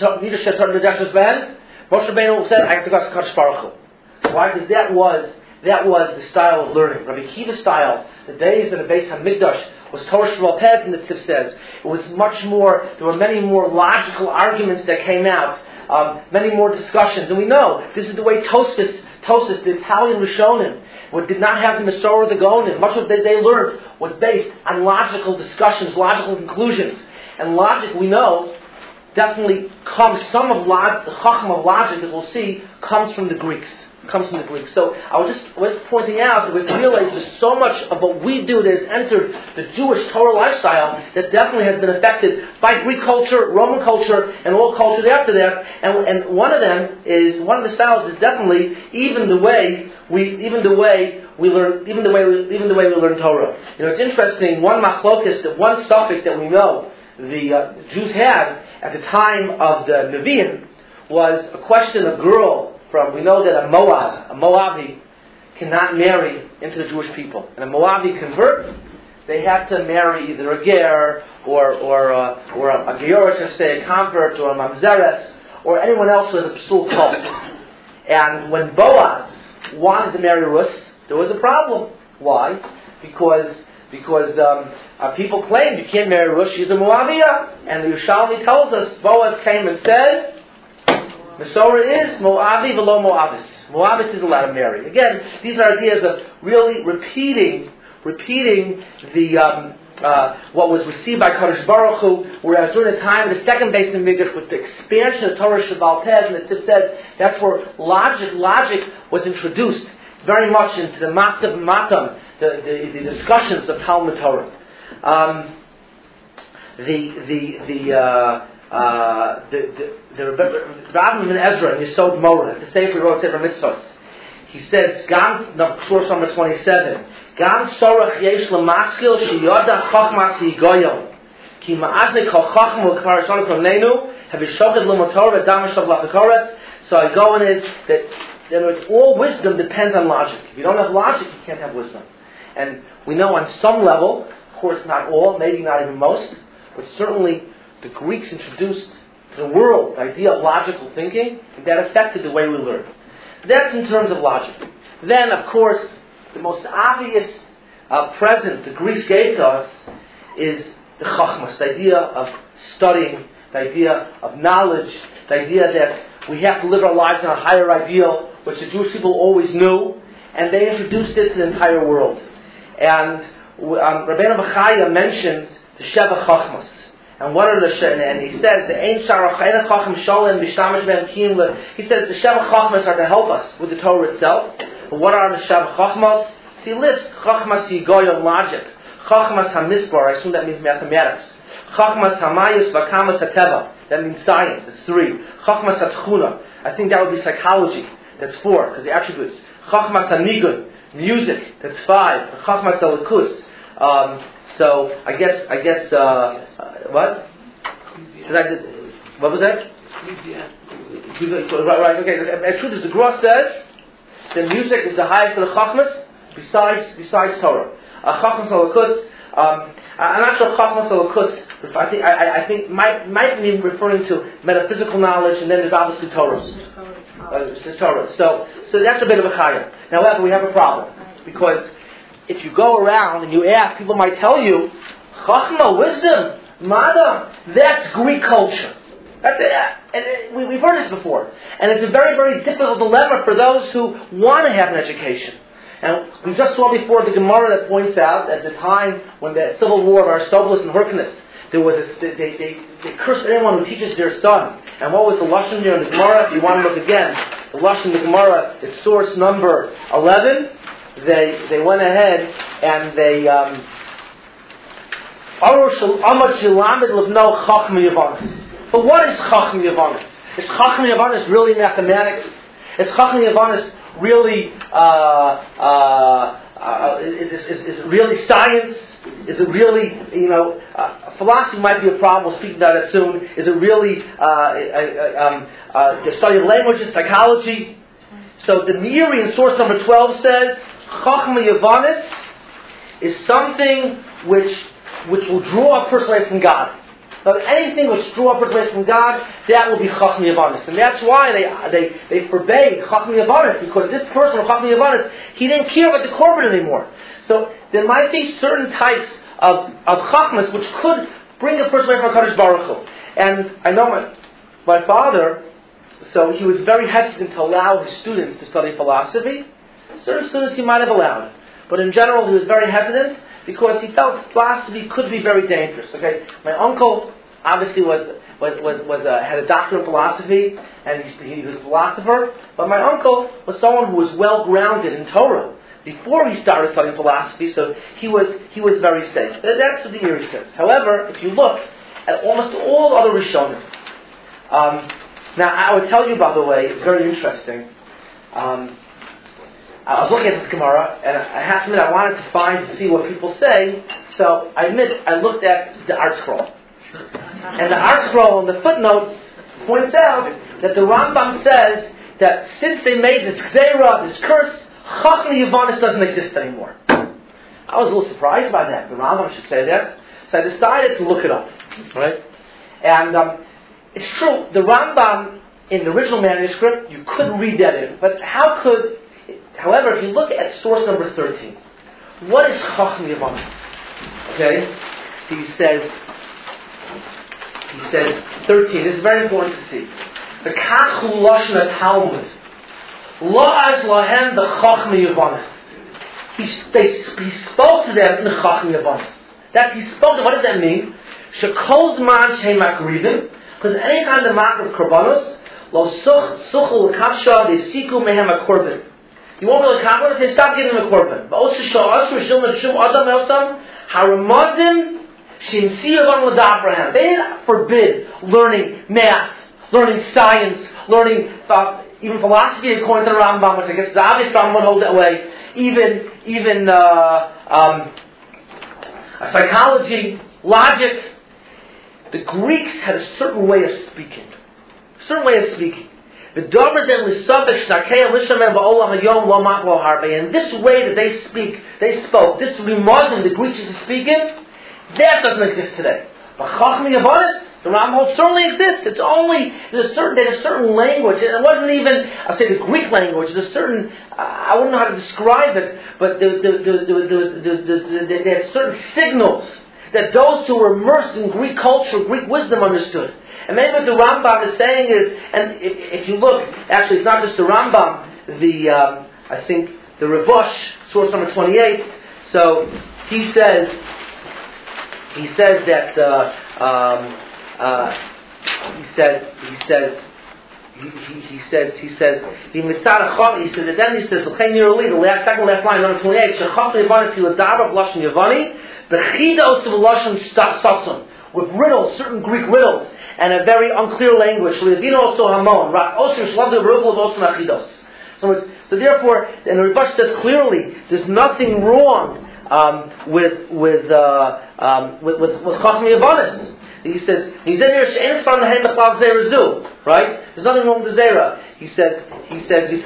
Moshe Rabbeinu said, I have to go to Kadosh Baruch Hu. Why? Because that was the style of learning. Rabbi Akiva's style, the days of the Beis HaMikdash, was Torah Sheba'al Peh, and the Tzif says. It was much more, there were many more logical arguments that came out, many more discussions. And we know, this is the way Tosfos, the Italian Rishonim, did not have the Masorah of the Gaonim. Much of what they learned was based on logical discussions, logical conclusions. And logic, we know, definitely comes, the Chacham of logic, as we'll see, comes from the Greeks. So I was just pointing out that we realize there's so much of what we do that has entered the Jewish Torah lifestyle that definitely has been affected by Greek culture, Roman culture, and all cultures after that. And one of the styles is definitely even the way we learn Torah. You know, it's interesting. One machlokas, one suffix that we know the Jews had at the time of the Nevi'im was a question of girl. We know that a Moabi cannot marry into the Jewish people. And a Moabi converts, they have to marry either a ger or a georish, a convert, or a mamzeres, or anyone else who has a psul cult. And when Boaz wanted to marry Rus, there was a problem. Why? Because people claim you can't marry Rus, she's a Moabiyah. And the Yerushalmi tells us, Boaz came and said, Masorah is Moabi v'lo Moabis. Moabis is allowed to marry. Again, these are ideas of really repeating the what was received by Kadosh Baruch Hu, whereas during the time of the second Beis HaMikdash, with the expansion of Torah Sheba'al Peh, and the Tzif says, that's where logic was introduced very much into the Masav Matam, the discussions of Talmud Torah. The Rav Ibn Ezra in Yesod Morah, it's a sefer, he wrote Sefer Mitzvos. He says, source number 27, Gam sorach yesh lemaskil sheyoda chachmas higoyom ki ma'azne kol chacham u'kvarashon konenu havishoged l'motor v'dam shov l'achikoras. So I go in is that all wisdom depends on logic. If you don't have logic, you can't have wisdom. And we know on some level, of course not all, maybe not even most, but certainly the Greeks introduced to the world the idea of logical thinking, and that affected the way we learn. That's in terms of logic. Then, of course, the most obvious present the Greeks gave to us is the chachmas, the idea of studying, the idea of knowledge, the idea that we have to live our lives in a higher ideal, which the Jewish people always knew, and they introduced it to the entire world. And Rabbeinu Bechaya mentions the Sheva Chachmas. And what are the and he says the Ein Sharach Chacham Shalom B'Shtamish Ben Kim. He says the Sheva Chachmas are to help us with the Torah itself. But what are the Sheva Chachmas? So he lists Chachmas Yigoyom logic, Chachmas HaMisbar. I assume that means mathematics. Chachmas HaMayus V'Kamas HaTeva. That means science. That's 3. Chachmas HaTchuna. I think that would be psychology. That's 4 because the attributes. Chachmas HaNigun. Music. That's 5. Chachmas HaLikus. So I guess what? What was that? Right. Okay. The truth is, the Gra says that music is the highest of the chachmas besides Torah. Chachmas halakus. I'm not sure chachmas halakus. I think might be referring to metaphysical knowledge, and then there's obviously Torah. Torah. So that's a bit of a chayah. However, we have a problem because if you go around and you ask, people might tell you, chachma, wisdom, mada, that's Greek culture. That's it. We've heard this before. And it's a very, very difficult dilemma for those who want to have an education. And we just saw before the Gemara that points out at the time when the civil war of Aristobulus and Hyrcanus, there was they cursed anyone who teaches their son. And what was the lashon there in the Gemara? If you want to look again, the lashon in the Gemara, it's source number 11. They went ahead and they but what is Chacham Yavanis? Is Chacham Yavanis really mathematics? Is Chacham Yavanis really is really science? Is it really, philosophy might be a problem, we'll speak about it soon. Is it really the study of languages, psychology? So the Meiri in source number 12 says, Chacham Yavanis is something which will draw a person away from God. So anything which draw a person away from God, that will be Chacham Yavanis. And that's why they forbade Chacham Yavanis, because this person, Chacham Yavanis, he didn't care about the korban anymore. So there might be certain types of Chachmas which could bring a person away from HaKadosh Baruch Hu. And I know my father, so he was very hesitant to allow his students to study philosophy. Certain students he might have allowed. But in general, he was very hesitant because he felt philosophy could be very dangerous. Okay, my uncle obviously had a doctorate in philosophy, and he was a philosopher. But my uncle was someone who was well grounded in Torah before he started studying philosophy, so he was very safe. That's what the Meiri says. However, if you look at almost all other Rishonim, now I would tell you, by the way, it's very interesting. I was looking at this Gemara, and I have to admit I wanted to see what people say. So I admit I looked at the Art Scroll, and the Art Scroll in the footnotes points out that the Rambam says that since they made this Gzeira, this curse, Chacham Yavanis doesn't exist anymore. I was a little surprised by that. The Rambam should say that. So I decided to look it up. Right? And it's true, the Rambam in the original manuscript, you couldn't read that in. But however, if you look at source number 13, what is Chacham Yavanis? Okay? He says 13, this is very important to see. The Kachu Lashon Talmud. La'az lahem the Chacham Yavanis. He spoke to them in the Chacham Yavanis. He spoke to them. What does that mean? Shekol zman shehem akrivim. Because anytime the makriv korbanos, lo suchul l'kavsha v'siku mehem akorban. You won't really accomplish it, they stop giving them a korban. But also sha'asur shil neshum adam elsam haramadim shimsiyavan l'dabraham. They didn't forbid learning math, learning science, learning even philosophy according to the Rambam, which I guess is obvious. Rambam would hold that way. Even psychology, logic. The Greeks had a certain way of speaking. And this way that they spoke, this Rimazim the Greeks used to speak in, that doesn't exist today. But Chacham Yavanis, the Rambam certainly exists. There's a certain language. It wasn't even, I'll say the Greek language. There's a certain, I wouldn't know how to describe it, but there had certain signals that those who were immersed in Greek culture, Greek wisdom understood. And maybe what the Rambam is saying is, and if you look, actually it's not just the Rambam, I think the Revush, source number 28, so he says that the mitzad he says that then he says the last line, number 28, shechacham Yavanis hiladar b'lashon Yavani b'chidos b'lashon stason, with riddles, certain Greek riddles, and a very unclear language. So therefore, and the Ribash says clearly, there's nothing wrong with Chacham Yavanis. He says, right? There's nothing wrong with the Zera. He says, the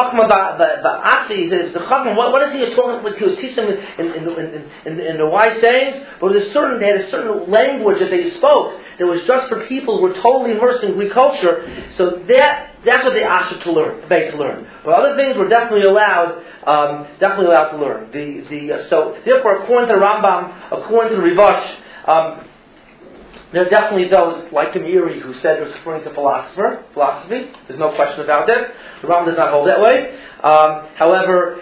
Chacham, what is he talking about? He was teaching them in the wise sayings, but they had a certain language that they spoke that was just for people who were totally immersed in Greek culture. So that's what they asked you to learn. But other things were definitely allowed to learn. So therefore, according to the Rambam, according to the Rivash, there are definitely those, like the Meiri, who said it was referring to philosophy. There's no question about that. The Rambam does not hold that way. However,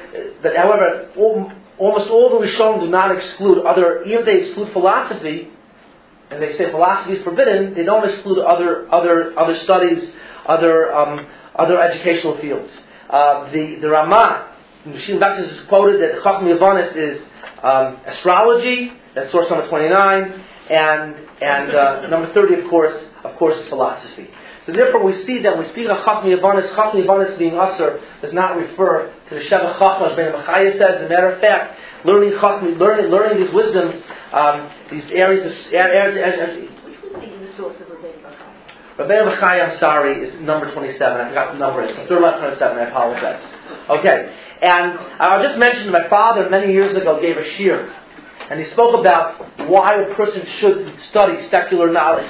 almost all the Rishonim do not exclude even if they exclude philosophy, and they say philosophy is forbidden, they don't exclude other studies, other educational fields. The Ramah, Mashiach Baksis is quoted that Chacham Yavanis is astrology. That's source number 29, and number 30, of course, is philosophy. So therefore, we see that when we speak of Chacham Yavanis being Asur does not refer to the Sheva Chacham, as Ben Machaya says. As a matter of fact, learning these wisdoms, these areas. Which would be the source of Rabbeinu Bachai? Rabbeinu Bachai, I'm sorry, is number 27. I forgot the number. It's the third line 27. I apologize. Okay, and I'll just mention my father many years ago gave a shiur, and he spoke about why a person should study secular knowledge.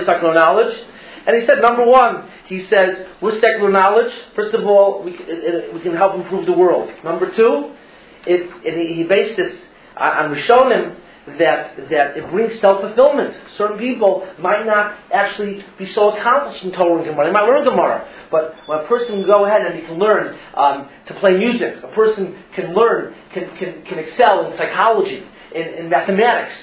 And he said, number one, he says, with secular knowledge, first of all, we can help improve the world. Number two, he based this on Rishonim that it brings self-fulfillment. Certain people might not actually be so accomplished in Torah and Gemara. They might learn Gemara, but when a person can go ahead and he can learn to play music, a person can learn, can excel in psychology, in mathematics,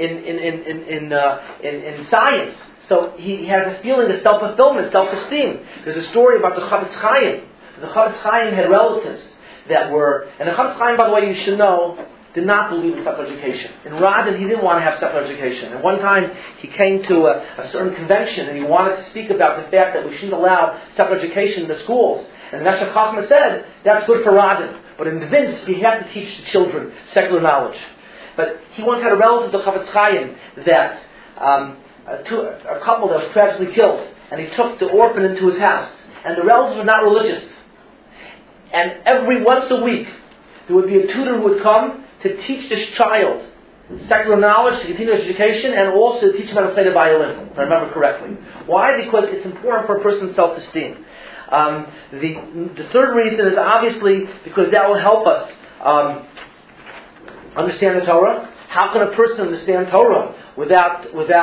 in science. So he has a feeling of self-fulfillment, self-esteem. There's a story about the Chavetz Chaim. The Chavetz Chaim had relatives that were, and the Chavetz Chaim, by the way, you should know, did not believe in secular education. In Radin, he didn't want to have secular education. And one time, he came to a certain convention, and he wanted to speak about the fact that we shouldn't allow secular education in the schools. And the Meshech Chochmah said, that's good for Radin. But in Vince, we have to teach the children secular knowledge. But he once had a relative, the Chavetz Chaim, that a couple that was tragically killed, and he took the orphan into his house. And the relatives were not religious. And every once a week, there would be a tutor who would come to teach this child secular knowledge, to continue his education, and also to teach him how to play the violin, if I remember correctly. Why? Because it's important for a person's self-esteem. The third reason is obviously because that will help us understand the Torah. How can a person understand Torah without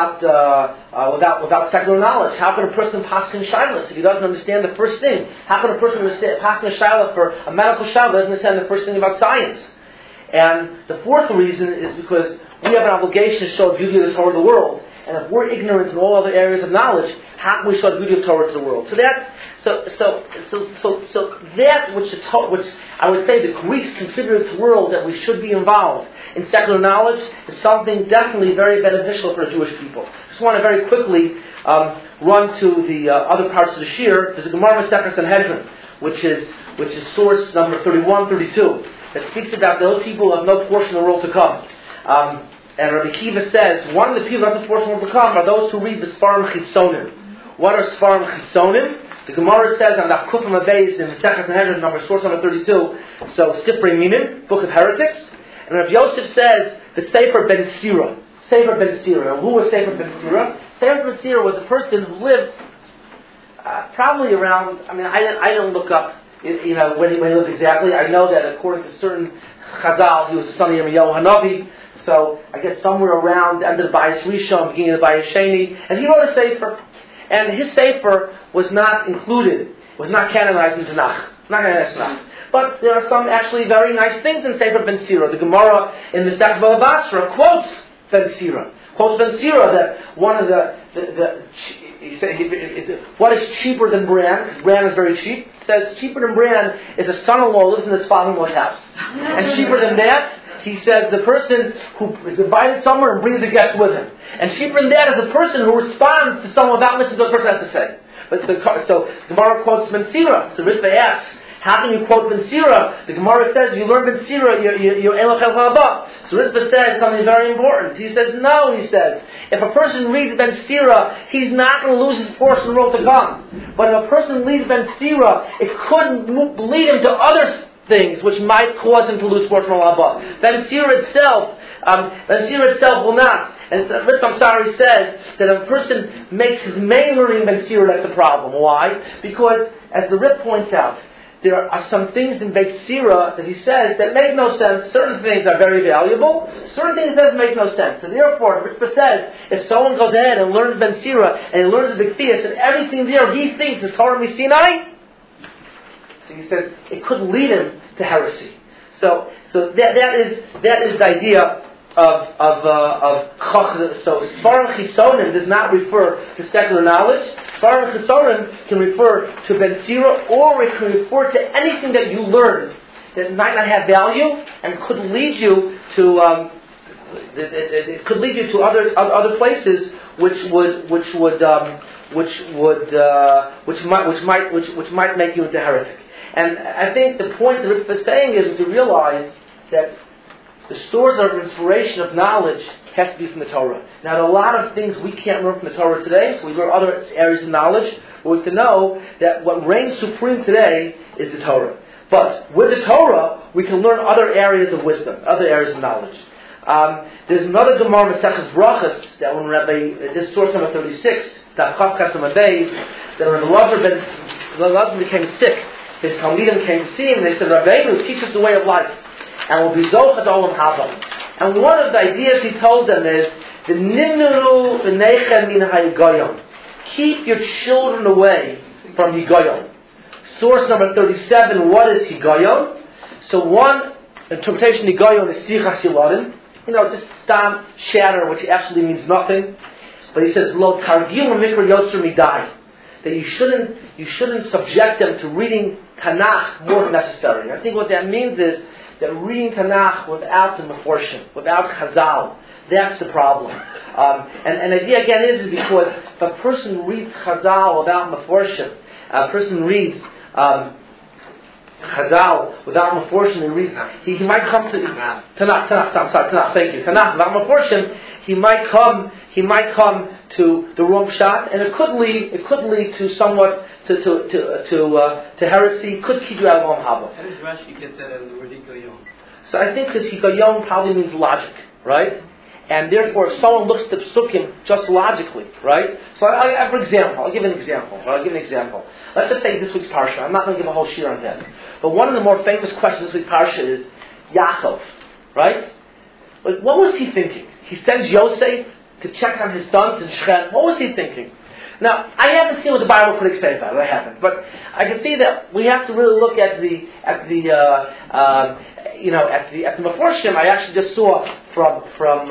secular knowledge? How can a person paskin shaylas if he doesn't understand the first thing? How can a person paskin shayla for a medical shayla doesn't understand the first thing about science? And the fourth reason is because we have an obligation to show the beauty of the Torah to the world. And if we're ignorant in all other areas of knowledge, how can we show the beauty of Torah to the world? So that which I would say the Greeks considered to the world that we should be involved in secular knowledge is something definitely very beneficial for the Jewish people. Just want to very quickly run to the other parts of the shiur. There's a Gemara Masechah Sanhedrin, which is source number 31, 32, that speaks about those people who have no portion in the world to come. And Rabbi Kiva says, one of the people who have no portion in the world to come are those who read the Sfarim Chitzonim. What are Sfarim Chitzonim? The Gemara says on the Kufim Abayis in Masechah Sanhedrin, source number 32, so Sifrei Minim, Book of Heretics. And Rav Yosef says the Sefer Ben Sira. Sefer Ben Sira. Who was Sefer Ben Sira? Sefer Ben Sira was a person who lived probably around, I don't look up when he lived exactly. I know that according to certain Chazal, he was the son of Yirmiyahu Hanavi. So I guess somewhere around the end of the Bayis Rishon, beginning of the Bayis Sheni. And he wrote a Sefer. And his Sefer was not included, was not canonized in Tanakh. Not canonized in Tanakh. But there are some actually very nice things in Sefer Ben Sira. The Gemara in the Masechah Bava Basra quotes Ben Sira. Quotes Ben Sira that one of what is cheaper than bran? Because bran is very cheap. It says cheaper than bran is a son-in-law who lives in his father-in-law's house. And cheaper than that, he says the person who is invited somewhere and brings the guests with him. And cheaper than that is a person who responds to someone without listening to what the person has to say. So Gemara quotes Ben Sira. So Ritva asks, how can you quote Ben Sira? The Gemara says you learn Ben Sira, you're Elochel Haba. So Ritva says something very important. He says, no, he says, if a person reads Ben Sira, he's not going to lose his portion of the world to come. But if a person reads Ben Sira, it could lead him to other things which might cause him to lose portion of Haba. Ben Sira itself will not. And Ritva Amsari says that if a person makes his main learning Ben Sira, that's a problem. Why? Because, as the Rit points out, there are some things in Ben Sira that he says that make no sense. Certain things are very valuable. Certain things doesn't make no sense. And therefore, Ritva says, if someone goes ahead and learns Ben Sira and he learns the Big Theist and everything there he thinks is Torah Misinai, so he says it could lead him to heresy. So that is the idea so Svarim Chisonim does not refer to secular knowledge. Svarim Chisonim can refer to Ben Sira, or it can refer to anything that you learn that might not have value and could lead you to it could lead you to other places which might make you into heretic. And I think the point that Ritva is saying is to realize that the source of inspiration of knowledge has to be from the Torah. Now, there are a lot of things we can't learn from the Torah today, so we learn other areas of knowledge. But we have to know that what reigns supreme today is the Torah. But with the Torah, we can learn other areas of wisdom, other areas of knowledge. There's another Gemara, Maseches Brachos, that when this is source number 36, that when Elazar became sick, his Talmidim came to see him, and they said, Rabbeinu, teach us the way of life, and we'll be Zochat Olam Haba. And one of the ideas he told them is, the Nimnuru V'neichem Min HaYigoyim. Keep your children away from Higoyim. Source number 37, what is Higoyim? So one interpretation of Higoyim is Sichas Yiladim. Just stam, shatter, which actually means nothing. But he says, Lo Targim Mikra Yotzer Midai. That you shouldn't subject them to reading Tanakh more than necessary. And I think what that means is that reading Tanakh without the Meforshim, without Chazal, that's the problem. And the idea again is because if a person reads Chazal without Meforshim, a person reads Chazal without Meforshim, he might come to Tanakh. Thank you. Tanakh without Meforshim, he might come to the wrong shot, and it could lead to somewhat to heresy. Could keep you out of Olam Haba. How does Rashi get that out of the word Higoyim? So I think because Higoyim probably means logic, right? And therefore, if someone looks at the psukim just logically, right? So, I'll give an example. Let's just say this week's parsha. I'm not going to give a whole shir on that. But one of the more famous questions this week's parsha is Yaakov, right? Like, what was he thinking? He sends Yosef to check on his sons in Shechem. What was he thinking? Now, I haven't seen what the Bible critics say about it. I haven't, but I can see that we have to really look at the Meforshim. I actually just saw from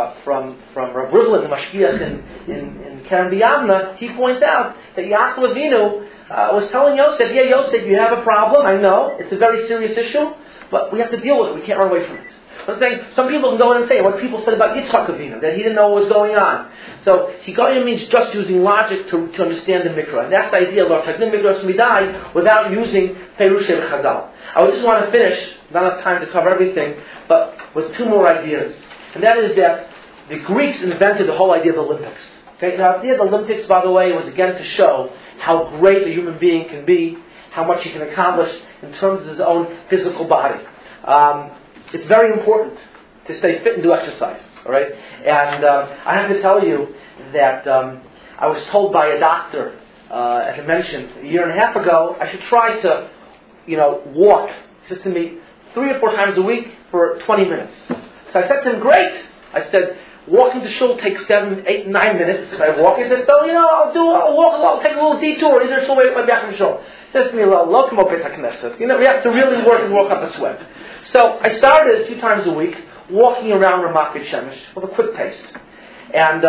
Rav Rivlin, the Mashgiach in Keren B'Yavna. He points out that Yaakov Avinu was telling Yosef, "Yeah, Yosef, you have a problem. I know it's a very serious issue, but we have to deal with it. We can't run away from it." I'm saying some people can go in and say what people said about Yitzchak Avinu, that he didn't know what was going on. So Higoyim means just using logic to understand the Mikra. And that's the idea of Tagnim Mikros Midai without using Perush and Chazal. I just want to finish, not enough time to cover everything, but with two more ideas. And that is that the Greeks invented the whole idea of the Olympics. Okay? The idea of the Olympics, by the way, was again to show how great a human being can be, how much he can accomplish in terms of his own physical body. It's very important to stay fit and do exercise, all right? And I have to tell you that I was told by a doctor, as I mentioned, a year and a half ago, I should try to, walk, just to me, 3 or 4 times a week for 20 minutes. So I said to him, great. I said, walking to shul takes 7, 8, 9 minutes. If I walk, he said, so, I'll walk a little, take a little detour, either shul way back from shul. He says to me, well, we have to really work and walk up a sweat. So I started a few times a week walking around Ramat Beit Shemesh with a quick pace. And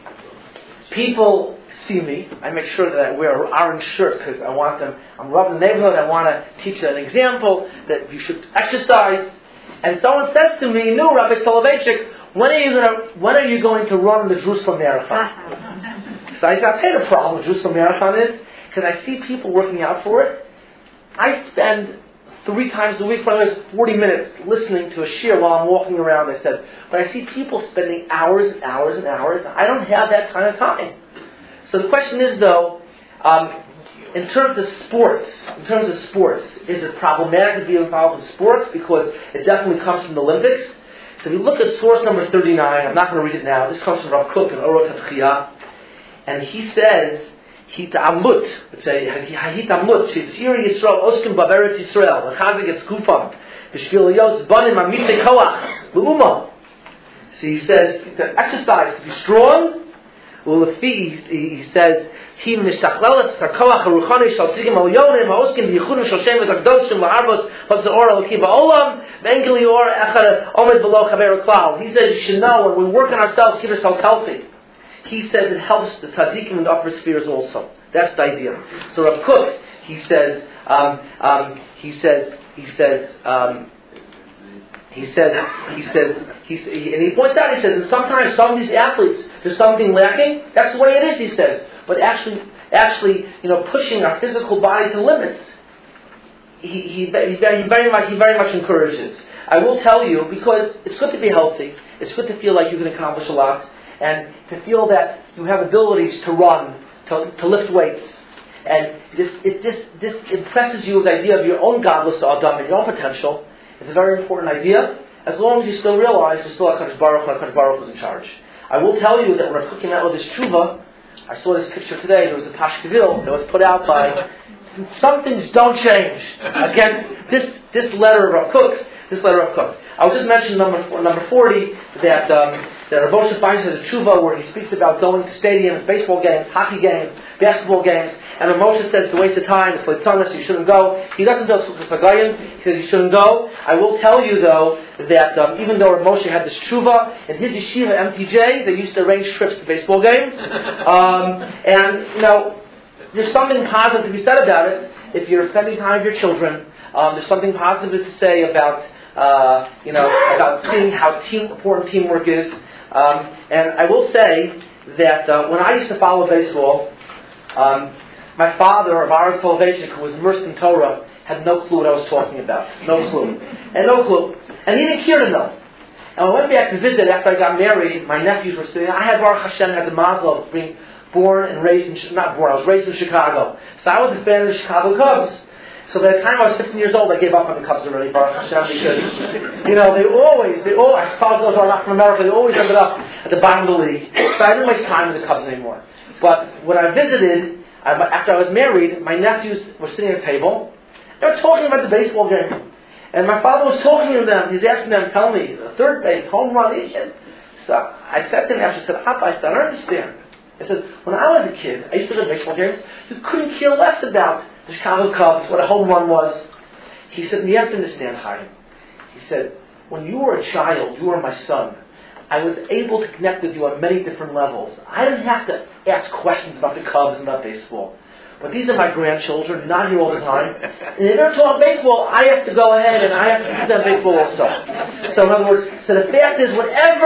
people see me. I make sure that I wear an orange shirt because I want them. I'm rubbing the neighborhood. I want to teach an example that you should exercise. And someone says to me, "No, Rabbi Soloveitchik, when are you going to run the Jerusalem Marathon?" So I said, "I'll tell you the problem with Jerusalem Marathon is because I see people working out for it. I spend 3 times a week, probably 40 minutes listening to a shir while I'm walking around." I said, but I see people spending hours and hours and hours. I don't have that kind of time. So the question is, though, in terms of sports, is it problematic to be involved in sports? Because it definitely comes from the Olympics. So if you look at source number 39, I'm not going to read it now. This comes from Rav Kook in Orot HaTchiyah. And he says, Hitamut, it's a Hitamut, Shitziri Yisrael, Oskim Baveret Yisrael, V'chazik et Skufam, V'shvil Yos Banim Amite Koach, L'Uma. So he says, to exercise, to be strong, he says, Him Nishachlelas, Tarkoach, Haruchani, Shal Tzigim Al Yonim, Ha'oskim, V'yichunim, Shal Shem, V'zagdoshim, La'arvos, He says you should know when we work on ourselves, keep ourselves healthy. He says it helps the tzaddikim in the upper spheres also. That's the idea. So Rav Kook, and he points out, he says, and sometimes some of these athletes, there's something lacking. That's the way it is, he says. But actually, pushing our physical body to limits, he very much encourages. I will tell you, because it's good to be healthy. It's good to feel like you can accomplish a lot, and to feel that you have abilities to run, to lift weights, and this impresses you with the idea of your own godless Adam and your own potential. It's a very important idea, as long as you still realize you're still HaKadosh Baruch Hu, and HaKadosh Baruch Hu is in charge. I will tell you that when Rav Kook came out with this tshuva, I saw this picture today. There was a Pashkeville that was put out by. Some things don't change against this letter of Rav Kook. I'll just mention number 40 that Rav Moshe Feinstein has a tshuva where he speaks about going to stadiums, baseball games, hockey games, basketball games, and Rav Moshe says it's a waste of time, it's leitzana, so you shouldn't go. He doesn't do it for Sagayim, he says you shouldn't go. I will tell you though that even though Rav Moshe had this tshuva, in his yeshiva MTJ, they used to arrange trips to baseball games, and there's something positive to be said about it. If you're spending time with your children, there's something positive to say about seeing how important teamwork is. And I will say that when I used to follow baseball, my father, of Aaron Soloveitchik, who was immersed in Torah, had no clue what I was talking about. No clue. And he didn't care to know. And when I went back to visit after I got married, my nephews were sitting. I had Baruch Hashem, had the mazel of being born and raised I was raised in Chicago. So I was a fan of the Chicago Cubs. So by the time I was 15 years old, I gave up on the Cubs already, Baruch Hashem, because, they always, I followed those who are not from America, they always ended up at the bottom of the league. So I didn't waste time with the Cubs anymore. But when I visited, after I was married, my nephews were sitting at a table. They were talking about the baseball game. And my father was talking to them. He's asking them, tell me, third base, home run, each. So I said to him after, I said, Papa, I don't understand. I said, when I was a kid, I used to go to baseball games. You couldn't care less about the Chicago Cubs, what a home run was. He said, you have to understand, Chaim. He said, when you were a child, you were my son. I was able to connect with you on many different levels. I didn't have to ask questions about the Cubs and about baseball. But these are my grandchildren, not here all the time. And if they're talking baseball, I have to go ahead and I have to teach them baseball also. So in other words, so the fact is,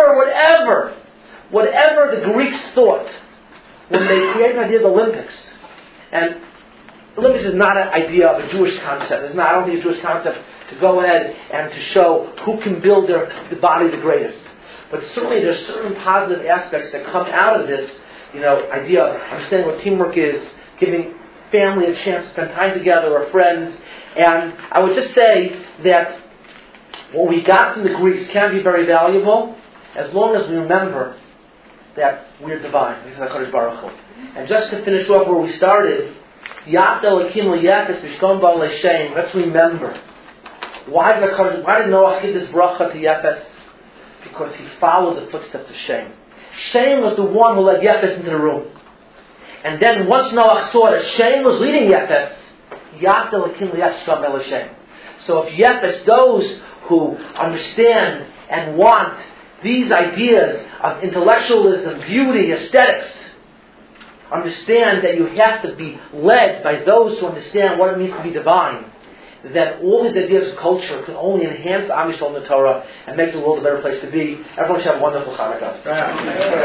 whatever the Greeks thought when they created the idea of the Olympics, and Olympics is not an idea of a Jewish concept. I don't think a Jewish concept to go ahead and to show who can build the body the greatest. But certainly there's certain positive aspects that come out of this, idea of understanding what teamwork is, giving family a chance to spend time together or friends. And I would just say that what we got from the Greeks can be very valuable as long as we remember that we're divine. This is HaKadosh Baruch Hu. And just to finish off where we started, let's remember. Why did Noah give this bracha to Yefes? Because he followed the footsteps of Shem. Shem was the one who led Yefes into the room. And then once Noah saw that Shem was leading Yefes, so if Yefes, those who understand and want these ideas of intellectualism, beauty, aesthetics, understand that you have to be led by those who understand what it means to be divine, then all these ideas of culture can only enhance Am Yisrael in the Torah and make the world a better place to be. Everyone should have a wonderful Hanukkah.